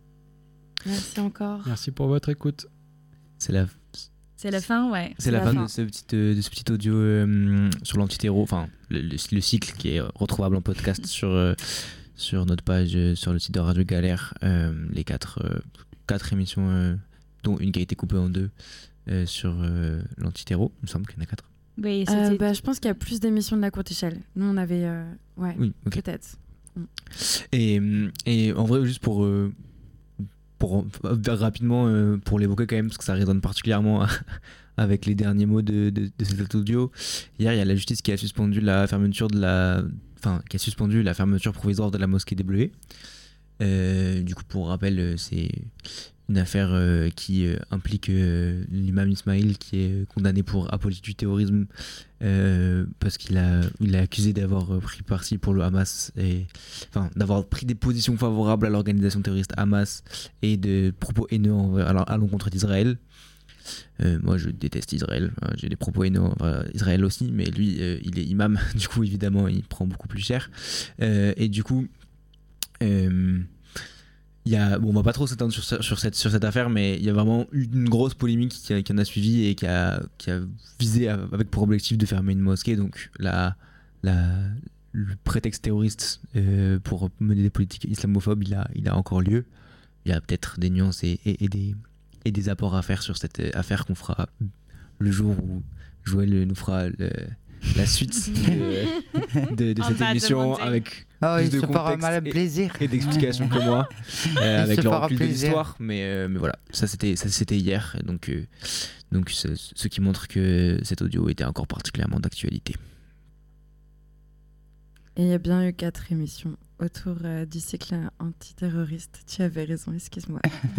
Merci encore. Merci pour votre écoute. C'est la, c'est la fin, ouais. C'est, c'est la, la fin, fin de ce petit, de ce petit audio euh, sur l'antiterro, enfin le, le, le cycle qui est retrouvable en podcast sur euh, sur notre page, euh, sur le site de Radio Galère, euh, les quatre euh, quatre émissions, euh, dont une qui a été coupée en deux. Euh, sur euh, l'antiterro, il me semble qu'il y en a quatre. Oui, euh, bah, je pense qu'il y a plus d'émissions de la courte échelle. Nous, on avait... Euh... Ouais, oui, okay. Peut-être. Mm. Et, et en vrai, juste pour, euh, pour euh, rapidement, euh, pour l'évoquer quand même, parce que ça résonne particulièrement avec les derniers mots de, de, de cet audio. Hier, il y a la justice qui a suspendu la fermeture de la... Enfin, qui a suspendu la fermeture provisoire de la mosquée des Bleuets. Euh, du coup, pour rappel, c'est... une affaire euh, qui euh, implique euh, l'imam Ismail qui est condamné pour apologie du terrorisme euh, parce qu'il a, il est accusé d'avoir pris parti pour le Hamas et enfin d'avoir pris des positions favorables à l'organisation terroriste Hamas et de propos haineux envers, à, à l'encontre d'Israël. Euh, moi je déteste Israël, j'ai des propos haineux envers Israël aussi, mais lui euh, il est imam, du coup évidemment il prend beaucoup plus cher euh, et du coup euh, il y a, bon, on va pas trop s'étendre sur, sur, cette, sur cette affaire, mais il y a vraiment eu une grosse polémique qui, a, qui en a suivi et qui a, qui a visé à, avec pour objectif de fermer une mosquée. Donc la, la, le prétexte terroriste euh, pour mener des politiques islamophobes, il a, il a encore lieu. Il y a peut-être des nuances et, et, et, des, et des apports à faire sur cette affaire qu'on fera le jour où Joël nous fera le, la suite de, de, de cette émission avec oh, plus de contexte plaisir. Et, et d'explications que moi euh, avec le recul de l'histoire, mais, euh, mais voilà, ça c'était, ça c'était hier, donc, euh, donc ce, ce qui montre que cet audio était encore particulièrement d'actualité. Et il y a bien eu quatre émissions autour euh, du cycle antiterroriste. Tu avais raison, excuse-moi.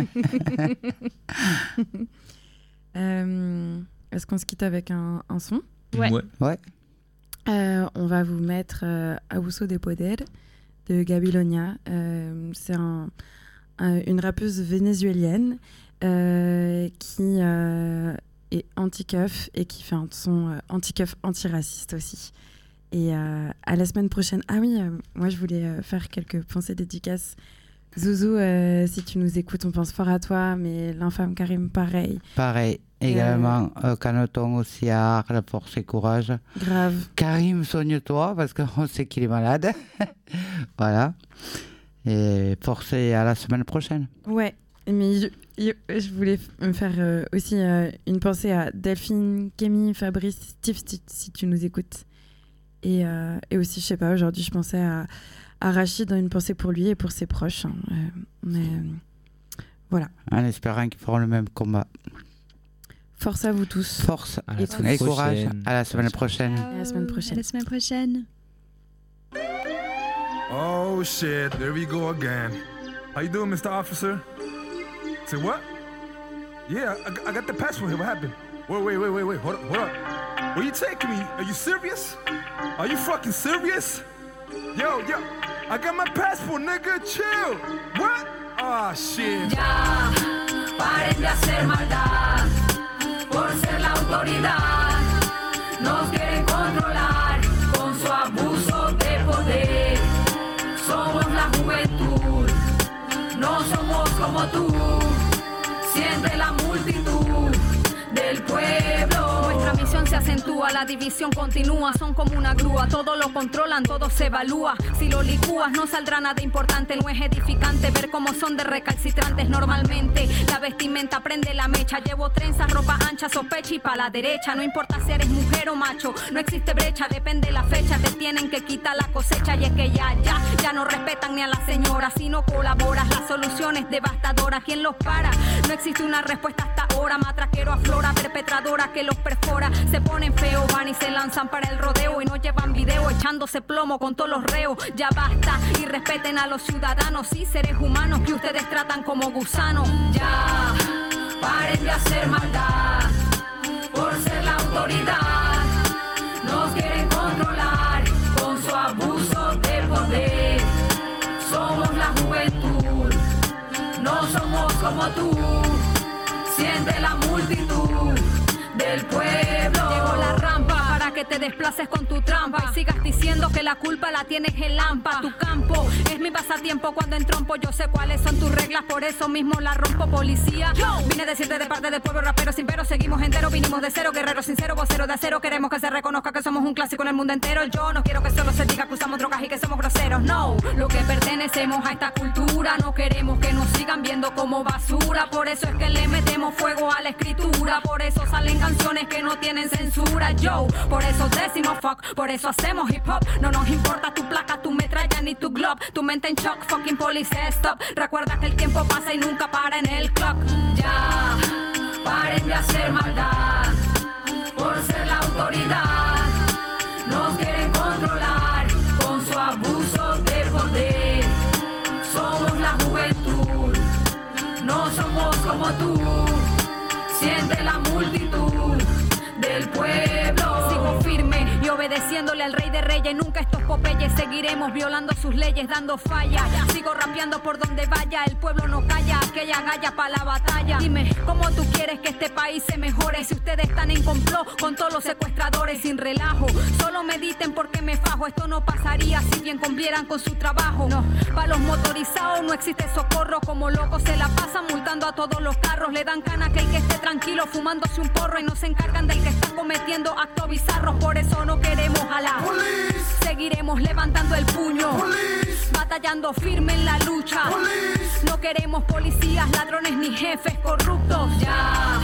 euh, est-ce qu'on se quitte avec un, un son ? Ouais. Ouais. ouais. Euh, on va vous mettre euh, Abuso de Poder de Gabilonia. Euh, c'est un, un, une rappeuse vénézuélienne euh, qui euh, est anti-keuf et qui fait un son euh, anti-keuf antiraciste aussi. Et euh, à la semaine prochaine. Ah oui, euh, moi je voulais euh, faire quelques pensées dédicaces. Zouzou, euh, si tu nous écoutes, on pense fort à toi, mais l'infâme Karim, pareil. Pareil. Également, euh, euh, Canoton aussi à la force et courage. Grave. Karim, soigne-toi, parce qu'on sait qu'il est malade. Voilà. Et force et à la semaine prochaine. Ouais, mais je, je, je voulais me faire euh, aussi euh, une pensée à Delphine, Kémy, Fabrice, Steve, si, si tu nous écoutes. Et, euh, et aussi, je sais pas, aujourd'hui, je pensais à, à Rachid, dans une pensée pour lui et pour ses proches. Hein. Euh, mais, euh, voilà. En espérant qu'ils feront le même combat. Force à vous tous. Force à et, et courage. À la semaine prochaine. À la semaine prochaine. À la semaine prochaine. Oh shit, there we go again. How you doing, Mister Officer? Say what? Yeah, I, I got the passport here. What happened? Wait, wait, wait, wait, wait. Hold up, hold up. Where you taking me? Are you serious? Are you fucking serious? Yo, yo, I got my passport, nigga. Chill. What? Ah, oh, shit. Ya, paren de hacer maldad. Por ser la autoridad, nos quieren controlar con su abuso de poder. Somos la juventud, no somos como tú. Siente la multitud del pueblo. Nuestra misión se acentúa, la división continúa. Son como una grúa, todo lo controlan, todo se evalúa. Si lo licúas no saldrá nada importante. No es edificante ver cómo son de recalcitrantes normalmente. La vestimenta prende la mecha. Llevo trenzas, ropa ancha, sospecha y pa' la derecha. No importa si eres mujer o macho, no existe brecha, depende la fecha. Te tienen que quitar la cosecha. Y es que ya, ya, ya no respetan ni a la señora. Si no colaboras, la solución es devastadora. ¿Quién los para? No existe una respuesta hasta ahora. Matraquero aflora, perpetradora que los perfora. Se ponen feo, van y se lanzan para el rodeo. Y no llevan video echándose plomo con todos los reos. Ya basta y respeten a los ciudadanos y seres humanos que ustedes tratan como gusanos. Ya, paren de hacer maldad por ser la autoridad. Nos quieren controlar con su abuso de poder. Somos la juventud, no somos como tú. Siente la multitud del pueblo. Llegó la rampa para que te desplaces con tu trampa y sigas diciendo que la culpa la tienes el lampa. Tu campo es mi pasatiempo cuando entrompo. Yo sé cuáles son tus reglas, por eso mismo la rompo, policía. Yo vine a decirte de parte del pueblo rapero sin pero. Seguimos entero, vinimos de cero, guerrero sincero, vocero de acero. Queremos que se reconozca que somos un clásico en el mundo entero. Yo no quiero que solo se diga que usamos drogas y que somos groseros. No, lo que pertenecemos a esta cultura. No queremos que nos sigan viendo como basura. Por eso es que le metemos fuego a la escritura. Por eso salen canciones que no tienen censura. Yo, por eso decimos fuck, por eso hacemos hip hop. No nos importa tu placa, tu metralla ni tu glob. Tu mente en shock, fucking police, stop. Recuerda que el tiempo pasa y nunca para en el clock. Ya, paren de hacer maldad por ser la autoridad. Nos quieren controlar con su abuso de poder. Somos la juventud, no somos como tú. Siente la multitud del pueblo. Sigo firme y obedeciéndole al rey de reyes. Nunca estos popeyes, seguiremos violando sus leyes, dando falla. Sigo rapeando por donde vaya, el pueblo no calla. Aquella galla pa' la batalla. Dime, ¿cómo tú quieres que este país se mejore? Si ustedes están en complot con todos los secuestradores sin relajo. Solo mediten porque me fajo. Esto no pasaría si bien cumplieran con su trabajo. No, pa' los motorizados no existe socorro. Como locos se la pasan multando a todos los carros. Le dan cana que el que esté tranquilo fumándose un porro. Y no se encargan del que está cometiendo actos bizarros. Por eso no queremos a la Police. Seguiremos levantando el puño. Police. Batallando firme en la lucha. Police. No queremos policías, ladrones ni jefes corruptos. Ya,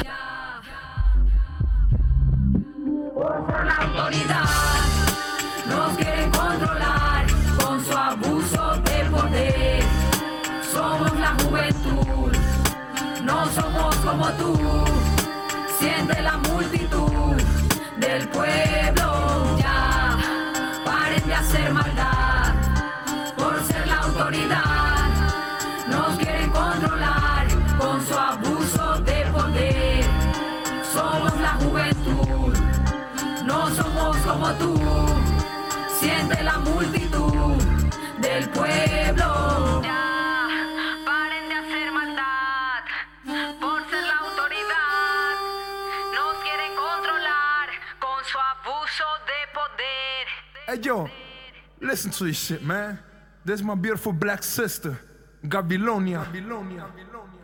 por ser la autoridad nos quieren controlar con su abuso de poder. Somos la juventud, no somos como tú. Siente la multitud del pueblo. Ya, paren de hacer maldad por ser la autoridad. Nos quieren controlar con su abuso de poder. Somos la juventud, no somos como tú. Siente la multitud del pueblo. Ya, paren de hacer maldad por ser la autoridad. Nos quieren controlar con su abuso de poder. Hey yo, listen to this shit, man. This is my beautiful black sister, Gabilonia. Gabilonia.